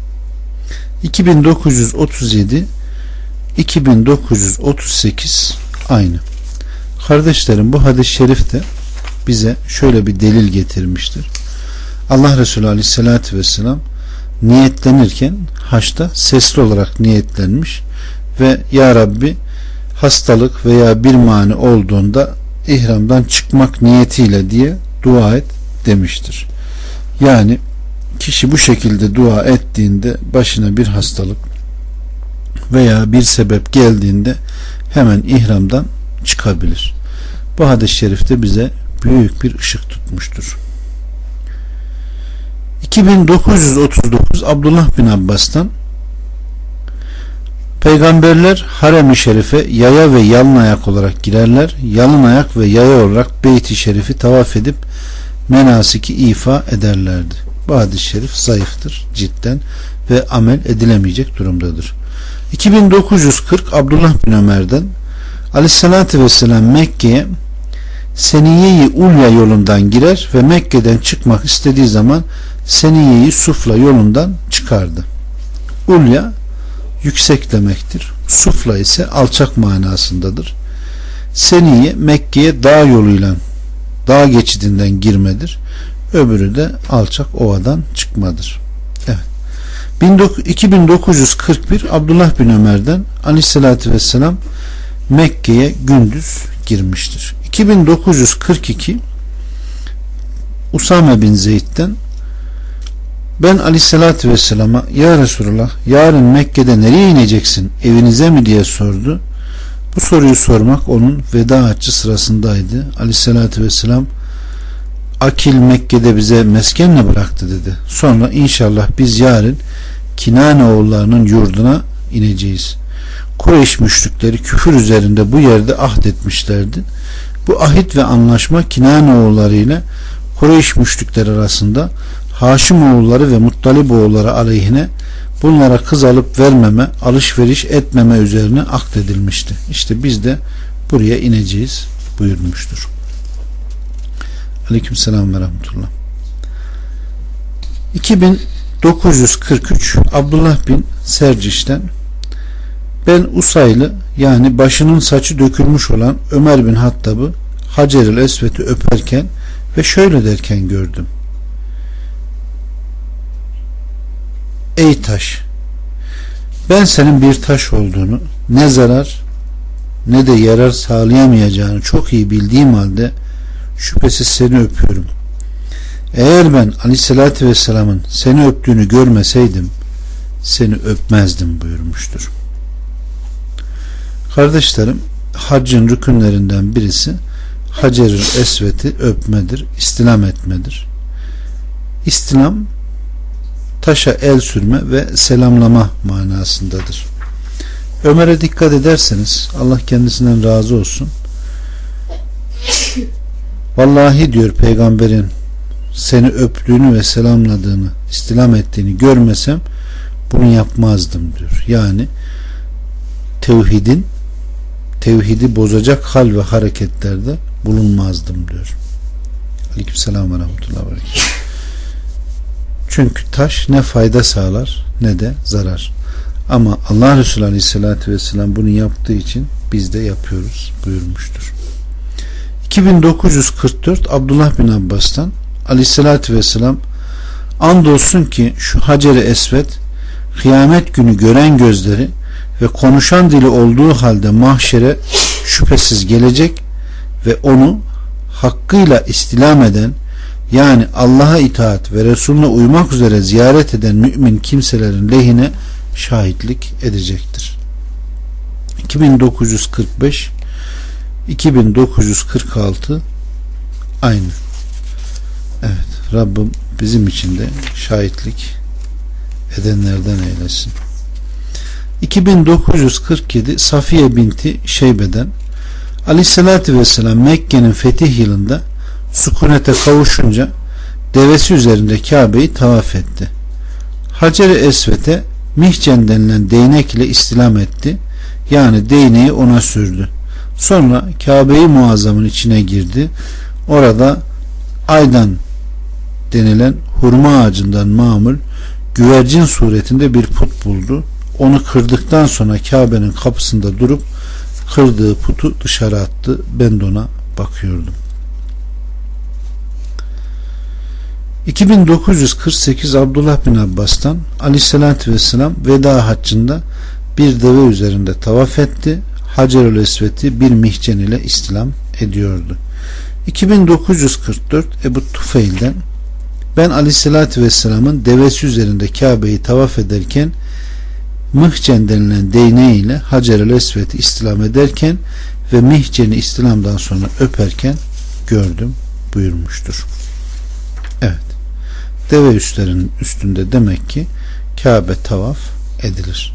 2937 2938 aynı. Kardeşlerim, bu hadis-i şerif de bize şöyle bir delil getirmiştir. Allah Resulü Aleyhisselatü Vesselam niyetlenirken haçta sesli olarak niyetlenmiş ve ya Rabbi, hastalık veya bir mani olduğunda ihramdan çıkmak niyetiyle diye dua et demiştir. Yani kişi bu şekilde dua ettiğinde başına bir hastalık veya bir sebep geldiğinde hemen ihramdan çıkabilir. Bu hadis-i şerifte bize büyük bir ışık tutmuştur. 2939 Abdullah bin Abbas'tan: Peygamberler harem-i şerife yaya ve yalın ayak olarak girerler. Yalın ayak ve yaya olarak Beyt-i Şerif'i tavaf edip menasiki ifa ederlerdi. Bu hadis-i şerif zayıftır cidden ve amel edilemeyecek durumdadır. 2940 Abdullah bin Ömer'den: Aleyhissalatü vesselam Mekke'ye Seniye-i Ulya yolundan girer ve Mekke'den çıkmak istediği zaman Seniye-i Sufla yolundan çıkardı. Ulya yüksek demektir. Sufla ise alçak manasındadır. Seniye Mekke'ye dağ yoluyla, dağ geçidinden girmedir. Öbürü de alçak ovadan çıkmadır. Evet. 2941 Abdullah bin Ömer'den Aleyhisselatü Vesselam Mekke'ye gündüz girmiştir. 2942 Usame bin Zeyd'den ben Aleyhisselatü Vesselam'a ya Resulullah yarın Mekke'de nereye ineceksin, evinize mi diye sordu. Bu soruyu sormak onun veda haccı sırasındaydı. Aleyhisselatü Vesselam Akil Mekke'de bize meskenle bıraktı dedi. Sonra inşallah biz yarın Kinane oğullarının yurduna ineceğiz. Kureyş müşrikleri küfür üzerinde bu yerde ahd etmişlerdi. Bu ahit ve anlaşma Kinane oğulları ile Kureyş müşrikleri arasında Haşim oğulları ve Muttalib oğulları aleyhine bunlara kız alıp vermeme, alışveriş etmeme üzerine akdedilmişti. İşte biz de buraya ineceğiz buyurmuştur. Aleykümselam ve rahmetullah. 2943 Abdullah bin Serciş'ten ben Usaylı yani başının saçı dökülmüş olan Ömer bin Hattab'ı Hacer-ül Esved'i öperken ve şöyle derken gördüm. Ey taş, ben senin bir taş olduğunu, ne zarar ne de yarar sağlayamayacağını çok iyi bildiğim halde şüphesiz seni öpüyorum. Eğer ben Aleyhisselatü Vesselam'ın seni öptüğünü görmeseydim seni öpmezdim buyurmuştur. Kardeşlerim, haccın rükünlerinden birisi Hacer-ül Esved'i öpmedir, istilam etmedir. İstilam taşa el sürme ve selamlama manasındadır. Ömer'e dikkat ederseniz Allah kendisinden razı olsun. Vallahi diyor peygamberin seni öptüğünü ve selamladığını, istilam ettiğini görmesem bunu yapmazdım diyor. Yani tevhidi bozacak hal ve hareketlerde bulunmazdım diyor. Aleykümselam ve rahmetullahi ve berekatuhu. Çünkü taş ne fayda sağlar ne de zarar. Ama Allah Resulü Aleyhisselatü Vesselam bunu yaptığı için biz de yapıyoruz buyurmuştur. 2944 Abdullah bin Abbas'tan Aleyhisselatü Vesselam andolsun ki şu Hacer-i Esved kıyamet günü gören gözleri ve konuşan dili olduğu halde mahşere şüphesiz gelecek ve onu hakkıyla istilam eden yani Allah'a itaat ve Resulüne uymak üzere ziyaret eden mümin kimselerin lehine şahitlik edecektir. 2945 2946 aynı. Evet, Rabbim bizim için de şahitlik edenlerden eylesin. 2947 Safiye binti Şeybe'den Aleyhisselatü Vesselam Mekke'nin fetih yılında sükunete kavuşunca devesi üzerinde Kabe'yi tavaf etti. Hacer-i Esved'e mihcen denilen değnek ile istilam etti. Yani değneği ona sürdü. Sonra Kabe-i Muazzam'ın içine girdi. Orada aydan denilen hurma ağacından mamul güvercin suretinde bir put buldu. Onu kırdıktan sonra Kabe'nin kapısında durup kırdığı putu dışarı attı. Ben de ona bakıyordum. 2948 Abdullah bin Abbas'tan Aleyhisselatü Vesselam veda haccında bir deve üzerinde tavaf etti. Hacer-ül Esved'i bir mihcen ile istilam ediyordu. 2944 Ebu Tufeil'den ben Aleyhisselatü Vesselam'ın devesi üzerinde Kabe'yi tavaf ederken mihcen denilen değneği ile Hacer-ül Esved'i istilam ederken ve mihceni istilamdan sonra öperken gördüm buyurmuştur. Evet. Deve üstünde demek ki Kabe tavaf edilir.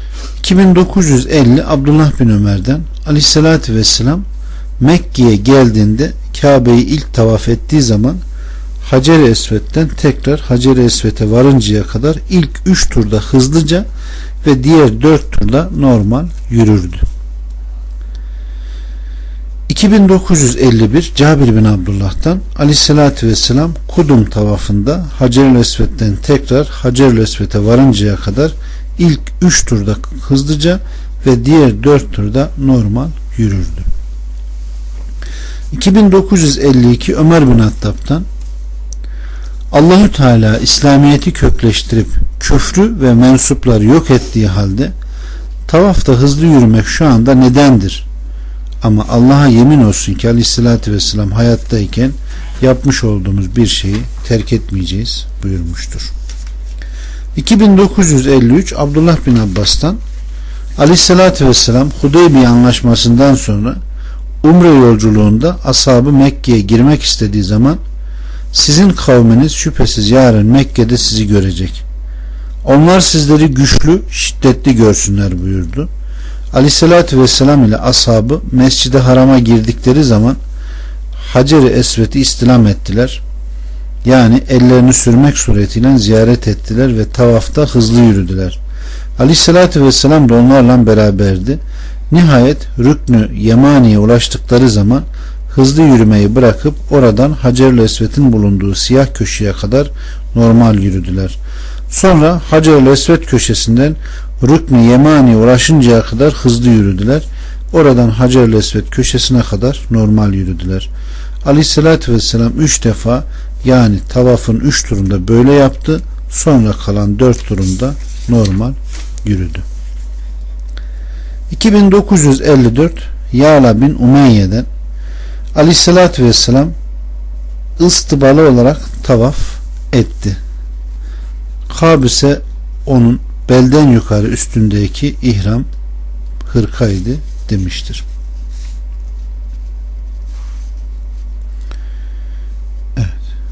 2950 Abdullah bin Ömer'den Aleyhisselatü Vesselam Mekke'ye geldiğinde Kabe'yi ilk tavaf ettiği zaman Hacer-i Esved'den tekrar Hacer-i Esved'e varıncaya kadar ilk 3 turda hızlıca ve diğer 4 turda normal yürürdü. 2951 Cabir bin Abdullah'tan Aleyhisselatü Vesselam Kudum tavafında Hacer-ül Esved'den tekrar Hacer-ül Esved'e varıncaya kadar ilk 3 turda hızlıca ve diğer 4 turda normal yürürdü. 2952 Ömer bin Hattab'dan Allahü Teala İslamiyet'i kökleştirip küfrü ve mensupları yok ettiği halde tavafta hızlı yürümek şu anda nedendir? Ama Allah'a yemin olsun ki Aleyhisselatü Vesselam hayattayken yapmış olduğumuz bir şeyi terk etmeyeceğiz buyurmuştur. 2953 Abdullah bin Abbas'tan Aleyhisselatü Vesselam Hudeybiye anlaşmasından sonra Umre yolculuğunda ashabı Mekke'ye girmek istediği zaman sizin kavminiz şüphesiz yarın Mekke'de sizi görecek. Onlar sizleri güçlü, şiddetli görsünler buyurdu. Aleyhissalatü vesselam ile ashabı Mescid-i Haram'a girdikleri zaman Hacer-i Esved'i istilam ettiler. Yani ellerini sürmek suretiyle ziyaret ettiler ve tavafta hızlı yürüdüler. Aleyhissalatü vesselam da onlarla beraberdi. Nihayet Rüknü Yemani'ye ulaştıkları zaman hızlı yürümeyi bırakıp oradan Hacer-i Esved'in bulunduğu siyah köşeye kadar normal yürüdüler. Sonra Hacer-i Esved köşesinden Rüknü Yemani'ye ulaşıncaya kadar hızlı yürüdüler. Oradan Hacer-i Esved köşesine kadar normal yürüdüler. Aleyhissalatü vesselam 3 defa yani tavafın 3 turunda böyle yaptı. Sonra kalan 4 turunda normal yürüdü. 2954 Ya'la bin Umeyye'den Aleyhissalatü vesselam ıstıbalı olarak tavaf etti. Kabise onun belden yukarı üstündeki ihram hırkaydı demiştir. Evet.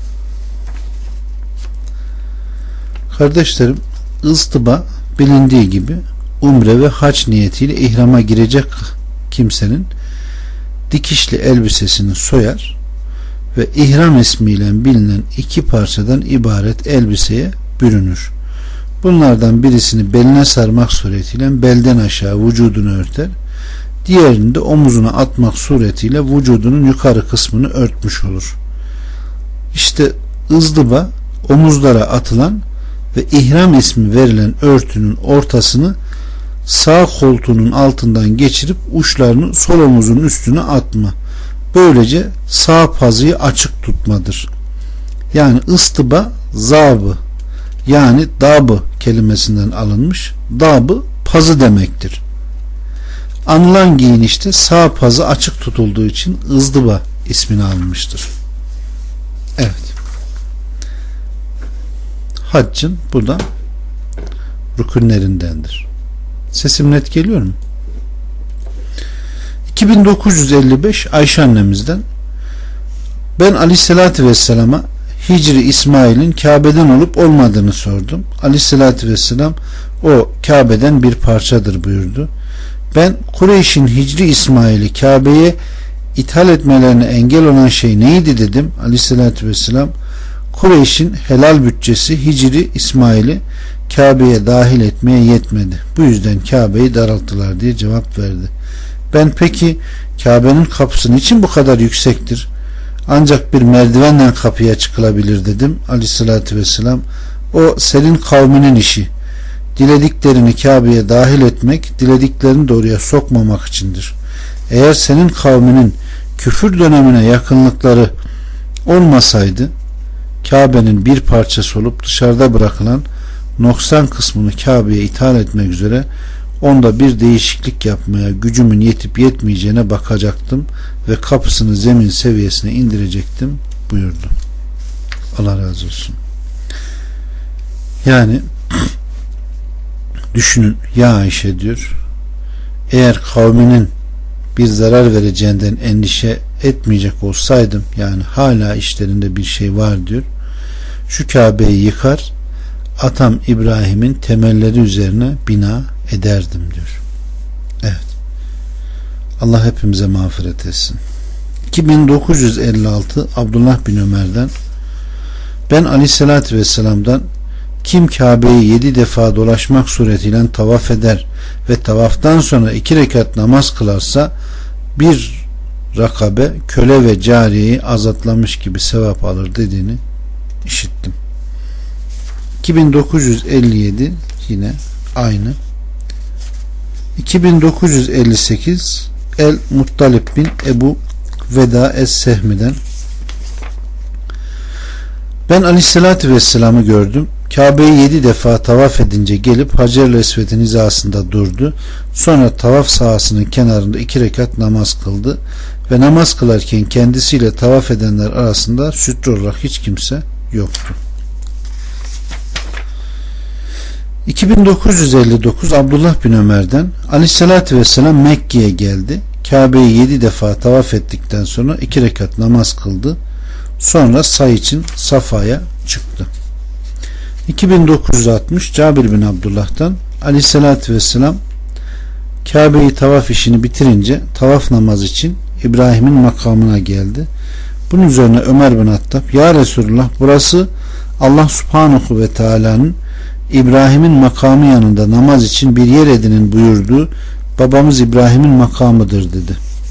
Kardeşlerim, ıstıba bilindiği gibi umre ve hac niyetiyle ihrama girecek kimsenin dikişli elbisesini soyar ve ihram ismiyle bilinen 2 parçadan ibaret elbiseye bürünür. Bunlardan birisini beline sarmak suretiyle belden aşağı vücudunu örter, diğerini de omuzuna atmak suretiyle vücudunun yukarı kısmını örtmüş olur. İşte ızdıba omuzlara atılan ve ihram ismi verilen örtünün ortasını sağ koltuğunun altından geçirip uçlarını sol omuzun üstüne atma. Böylece sağ pazıyı açık tutmadır. Yani ıstıba zabı yani dabı kelimesinden alınmış. Dabı pazı demektir. Anılan giyinişte sağ pazı açık tutulduğu için ızdıba ismini almıştır. Evet. Haccın bu da rükünlerindendir. Sesim net geliyor mu? 2955 Ayşe annemizden ben Aleyhisselatü Vesselam'a Hicri İsmail'in Kabe'den olup olmadığını sordum. Aleyhisselatü Vesselam o Kabe'den bir parçadır buyurdu. Ben Kureyş'in Hicri İsmail'i Kabe'ye ithal etmelerine engel olan şey neydi dedim. Aleyhisselatü Vesselam Kureyş'in helal bütçesi Hicri İsmail'i Kabe'ye dahil etmeye yetmedi. Bu yüzden Kabe'yi daralttılar diye cevap verdi. Ben peki Kabe'nin kapısı niçin bu kadar yüksektir? Ancak bir merdivenle kapıya çıkılabilir dedim. Aleyhissalatü vesselam o senin kavminin işi. Dilediklerini Kabe'ye dahil etmek, dilediklerini de oraya sokmamak içindir. Eğer senin kavminin küfür dönemine yakınlıkları olmasaydı Kabe'nin bir parçası olup dışarıda bırakılan noksan kısmını Kabe'ye ithal etmek üzere onda bir değişiklik yapmaya gücümün yetip yetmeyeceğine bakacaktım ve kapısını zemin seviyesine indirecektim buyurdu. Allah razı olsun. Yani düşünün ya Ayşe diyor, eğer kavminin bir zarar vereceğinden endişe etmeyecek olsaydım, yani hala işlerinde bir şey var diyor, şu Kabe'yi yıkar atam İbrahim'in temelleri üzerine bina ederdim diyor. Evet. Allah hepimize mağfiret etsin. 2956 Abdullah bin Ömer'den ben Aleyhisselatü Vesselam'dan kim Kabe'yi 7 defa dolaşmak suretiyle tavaf eder ve tavaftan sonra 2 rekat namaz kılarsa bir rakabe köle ve cariyeyi azatlamış gibi sevap alır dediğini işittim. 2957 yine aynı. 2958 El Muttalip bin Ebu Veda Es-Sehmi'den Ben Aleyhisselatü Vesselam'ı gördüm. Kabe'yi 7 defa tavaf edince gelip Hacer-i Esved'in hizasında durdu. Sonra tavaf sahasının kenarında 2 rekat namaz kıldı. Ve namaz kılarken kendisiyle tavaf edenler arasında sütre olarak hiç kimse yoktu. 2959 Abdullah bin Ömer'den Aleyhisselatü Vesselam Mekke'ye geldi. Kabe'yi 7 defa tavaf ettikten sonra 2 rekat namaz kıldı. Sonra say için Safa'ya çıktı. 2960 Cabir bin Abdullah'tan Aleyhisselatü Vesselam Kabe'yi tavaf işini bitirince tavaf namazı için İbrahim'in makamına geldi. Bunun üzerine Ömer bin Hattab, ya Resulullah, burası Allah Subhanahu ve Teala'nın İbrahim'in makamı yanında namaz için bir yer edinin buyurduğu babamız İbrahim'in makamıdır dedi.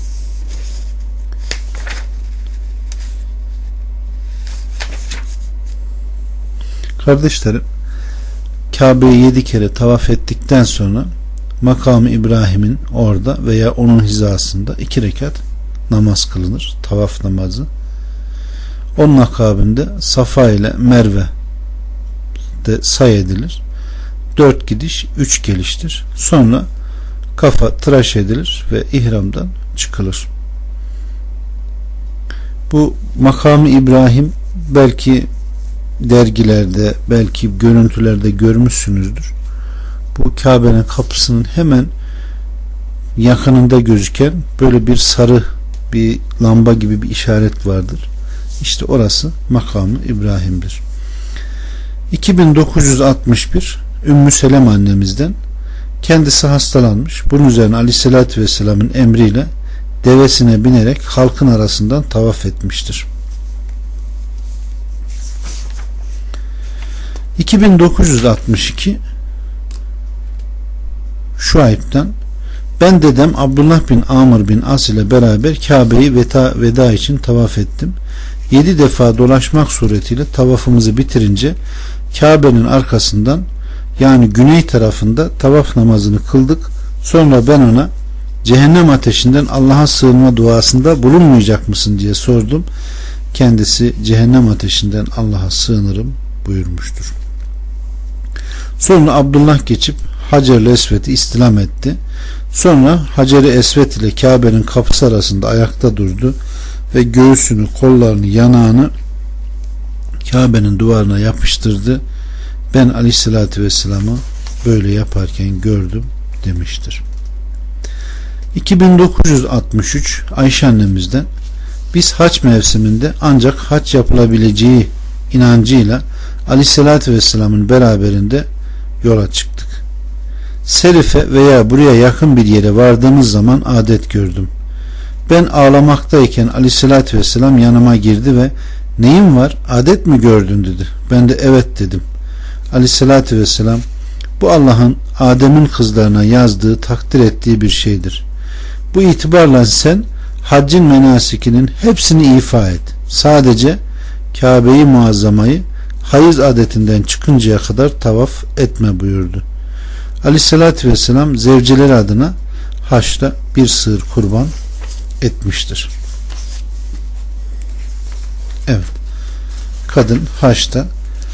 Kardeşlerim, Kabe'yi 7 kere tavaf ettikten sonra makamı İbrahim'in orada veya onun hizasında 2 rekat namaz kılınır. Tavaf namazı. Onun akabinde Safa ile Merve de say edilir. 4 gidiş 3 geliştir. Sonra kafa tıraş edilir ve ihramdan çıkılır. Bu makamı İbrahim belki dergilerde, belki görüntülerde görmüşsünüzdür. Bu Kabe'nin kapısının hemen yakınında gözüken böyle bir sarı bir lamba gibi bir işaret vardır. İşte orası makamı İbrahim'dir. 2961 Ümmü Selem annemizden, kendisi hastalanmış. Bunun üzerine Aleyhisselatü Vesselam'ın emriyle devesine binerek halkın arasından tavaf etmiştir. 2962 Şuayb'den, ben dedem Abdullah bin Amr bin As ile beraber Kabe'yi veda için tavaf ettim. 7 defa dolaşmak suretiyle tavafımızı bitirince Kabe'nin arkasından, yani güney tarafında tavaf namazını kıldık. Sonra ben ona cehennem ateşinden Allah'a sığınma duasında bulunmayacak mısın diye sordum. Kendisi cehennem ateşinden Allah'a sığınırım buyurmuştur. Sonra Abdullah geçip Hacer-i Esved'i istilam etti. Sonra Hacer-i Esved ile Kabe'nin kapısı arasında ayakta durdu ve göğsünü, kollarını, yanağını Kabe'nin duvarına yapıştırdı. Ben Aleyhisselatü Vesselam'ı böyle yaparken gördüm demiştir. 2963 Ayşe annemizden, biz hac mevsiminde ancak hac yapılabileceği inancıyla Aleyhisselatü Vesselam'ın beraberinde yola çıktık. Serife veya buraya yakın bir yere vardığımız zaman adet gördüm. Ben ağlamaktayken Aleyhisselatü Vesselam yanıma girdi ve neyin var, adet mi gördün dedi. Ben de evet dedim. Aleyhisselatü Vesselam, bu Allah'ın Adem'in kızlarına yazdığı, takdir ettiği bir şeydir. Bu itibarla sen haccın menasikinin hepsini ifa et. Sadece Kabe-i Muazzama'yı hayız adetinden çıkıncaya kadar tavaf etme buyurdu. Aleyhissalatü vesselam zevceleri adına haçta bir sığır kurban etmiştir. Evet. Kadın haçta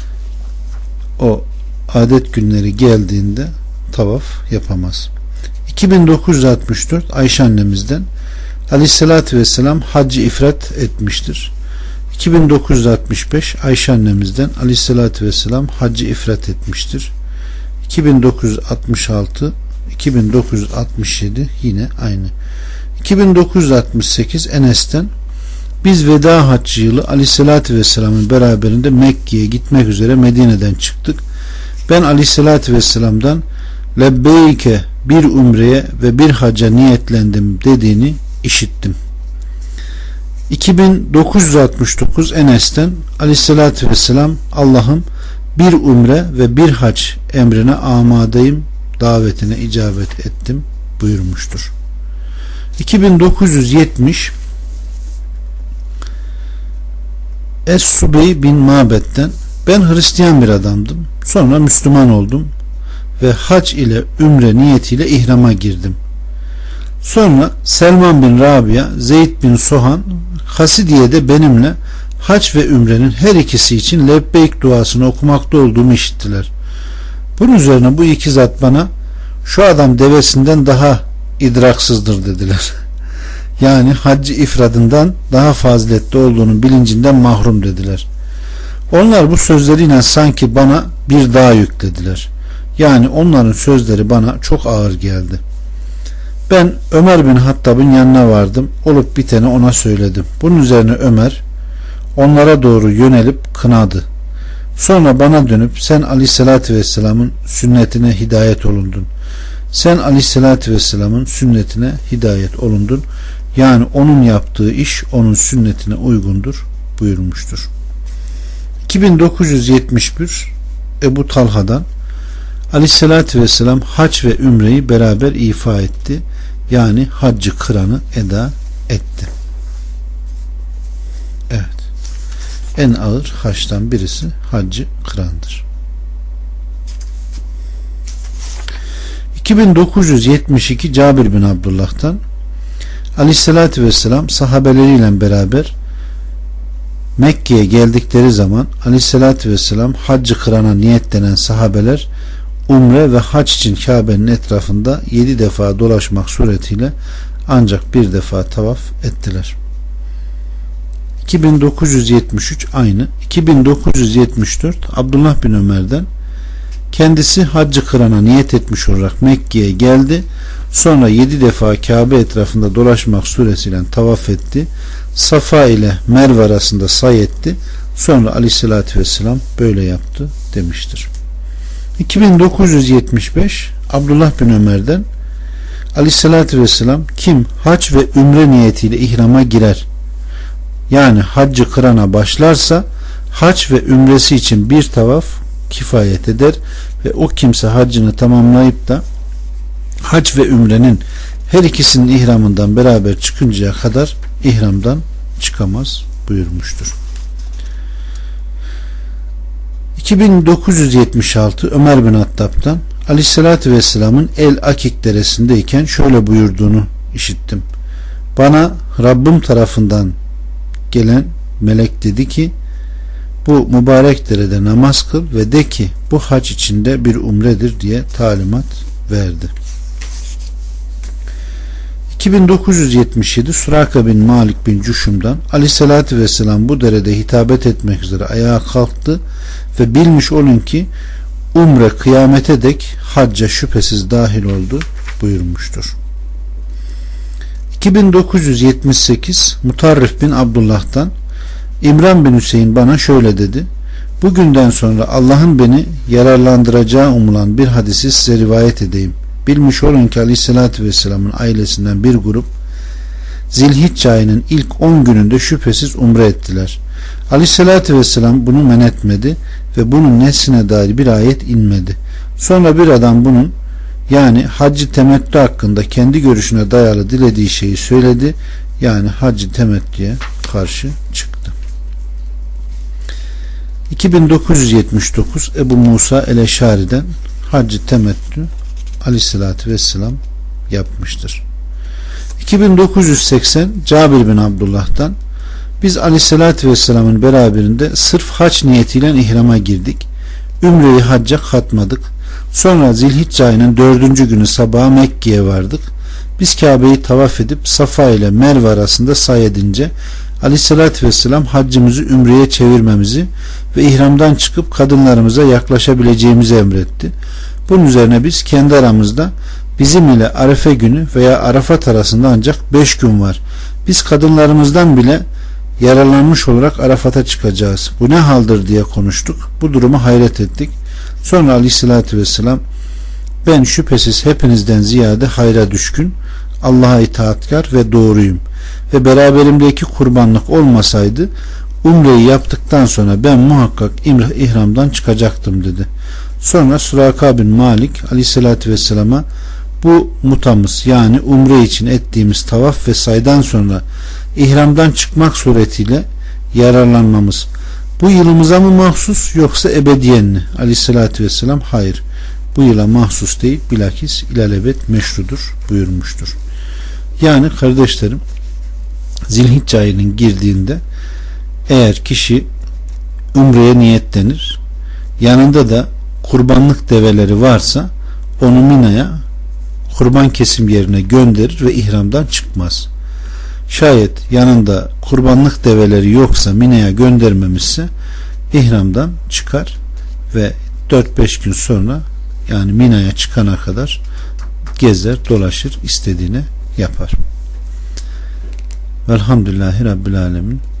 o adet günleri geldiğinde tavaf yapamaz. 2964 Ayşe annemizden, Aleyhissalatü vesselam haccı ifrat etmiştir. 2965 Ayşe annemizden, Aleyhissalatü vesselam haccı ifrat etmiştir. 2966 2967 yine aynı. 2968 Enes'ten, biz veda haccı yılı Aleyhissalatü vesselamın beraberinde Mekke'ye gitmek üzere Medine'den çıktık. Ben Aleyhissalatü vesselam'dan lebbeyke, bir umreye ve bir hacca niyetlendim dediğini işittim. 2969 Enes'ten, Aleyhissalatü vesselam, Allah'ım bir umre ve bir hac emrine amadeyim, davetine icabet ettim buyurmuştur. 2970 Es-Subey bin Mabet'ten, ben Hristiyan bir adamdım. Sonra Müslüman oldum ve hac ile ümre niyetiyle ihrama girdim. Sonra Selman bin Rabia, Zeyd bin Sohan, Hasidiye de benimle hac ve ümrenin her ikisi için lebbeyk duasını okumakta olduğumu işittiler. Bunun üzerine bu iki zat bana şu adam devesinden daha idraksızdır dediler. Yani haccı ifradından daha faziletli olduğunun bilincinden mahrum dediler. Onlar bu sözleriyle sanki bana bir dağ yüklediler. Yani onların sözleri bana çok ağır geldi. Ben Ömer bin Hattab'ın yanına vardım. Olup biteni ona söyledim. Bunun üzerine Ömer onlara doğru yönelip kınadı. Sonra bana dönüp sen Aleyhisselatü Vesselam'ın sünnetine hidayet olundun. Sen Aleyhisselatü Vesselam'ın sünnetine hidayet olundun. Yani onun yaptığı iş onun sünnetine uygundur buyurmuştur. 2971 Ebu Talha'dan Aleyhisselatü Vesselam hac ve ümreyi beraber ifa etti. Yani haccı kıranı eda etti. Evet. En ağır haçtan birisi haccı kırandır. 2972 Cabir bin Abdullah'tan Aleyhisselatü Vesselam sahabeleriyle beraber Mekke'ye geldikleri zaman Aleyhisselatü Vesselam haccı kırana niyetlenen sahabeler umre ve hac için Kabe'nin etrafında 7 defa dolaşmak suretiyle ancak bir defa tavaf ettiler. 2973 aynı. 2974 Abdullah bin Ömer'den kendisi haccı kırana niyet etmiş olarak Mekke'ye geldi. Sonra 7 defa Kabe etrafında dolaşmak suretiyle tavaf etti. Safa ile Merve arasında say etti. Sonra Aleyhisselatü Vesselam böyle yaptı demiştir. 2975 Abdullah bin Ömer'den Aleyhisselatü Vesselam kim hac ve ümre niyetiyle ihrama girer yani haccı kırana başlarsa hac ve ümresi için bir tavaf kifayet eder ve o kimse haccını tamamlayıp da hac ve ümrenin her ikisinin ihramından beraber çıkıncaya kadar ihramdan çıkamaz buyurmuştur. 2976 Ömer bin Hattab'dan Aleyhisselatü Vesselam'ın El Akik deresindeyken şöyle buyurduğunu işittim. Bana Rabbim tarafından gelen melek dedi ki bu mübarek derede namaz kıl ve de ki bu hac içinde bir umredir diye talimat verdi. 2977 Suraka bin Malik bin Cuşum'dan Aleyhisselatü Vesselam bu derede hitabet etmek üzere ayağa kalktı ve bilmiş olun ki umre kıyamete dek hacca şüphesiz dahil oldu buyurmuştur. 2978 Mutarrif bin Abdullah'tan İmran bin Hüseyin bana şöyle dedi. Bugünden sonra Allah'ın beni yararlandıracağı umulan bir hadisi size rivayet edeyim. Bilmiş olun ki Aleyhisselatü Vesselam'ın ailesinden bir grup Zilhicce ayının ilk 10 gününde şüphesiz umre ettiler. Aleyhisselatü Vesselam bunu men etmedi ve bunun nesline dair bir ayet inmedi. Sonra bir adam bunun yani haccı temettü hakkında kendi görüşüne dayalı dilediği şeyi söyledi. Yani haccı temettüye karşı çıktı. 2979 Ebu Musa el-Eşari'den haccı temettü Aleyhisselatü Vesselam yapmıştır. 2980 Cabir bin Abdullah'tan biz Aleyhisselatü Vesselam'ın beraberinde sırf hac niyetiyle ihrama girdik. Ümreyi hacca katmadık. Sonra Zilhicce ayının 4. günü sabaha Mekke'ye vardık. Biz Kabe'yi tavaf edip Safa ile Merve arasında say edince Aleyhisselatü Vesselam haccımızı ümreye çevirmemizi ve ihramdan çıkıp kadınlarımıza yaklaşabileceğimizi emretti. Bunun üzerine biz kendi aramızda bizim ile Arefe günü veya Arafat arasında ancak 5 gün var. Biz kadınlarımızdan bile yararlanmış olarak Arafat'a çıkacağız. Bu ne haldir diye konuştuk. Bu duruma hayret ettik. Sonra Aleyhisselatü Vesselam ben şüphesiz hepinizden ziyade hayra düşkün, Allah'a itaatkar ve doğruyum. Ve beraberimdeki kurbanlık olmasaydı umreyi yaptıktan sonra ben muhakkak ihramdan çıkacaktım dedi. Sonra Suraka bin Malik Aleyhisselatü Vesselam'a bu mutamız yani umre için ettiğimiz tavaf ve saydan sonra ihramdan çıkmak suretiyle yararlanmamız bu yılımıza mı mahsus yoksa ebediyen mi? Aleyhissalatü vesselam hayır, bu yıla mahsus değil, bilakis ilelebet meşrudur buyurmuştur. Yani kardeşlerim, Zilhicce ayının girdiğinde eğer kişi umreye niyetlenir, yanında da kurbanlık develeri varsa onu Mina'ya kurban kesim yerine gönderir ve ihramdan çıkmaz. Şayet yanında kurbanlık develeri yoksa, Mina'ya göndermemişse ihramdan çıkar ve 4-5 gün sonra, yani Mina'ya çıkana kadar gezer dolaşır, istediğini yapar. Velhamdülillahi Rabbil Alemin.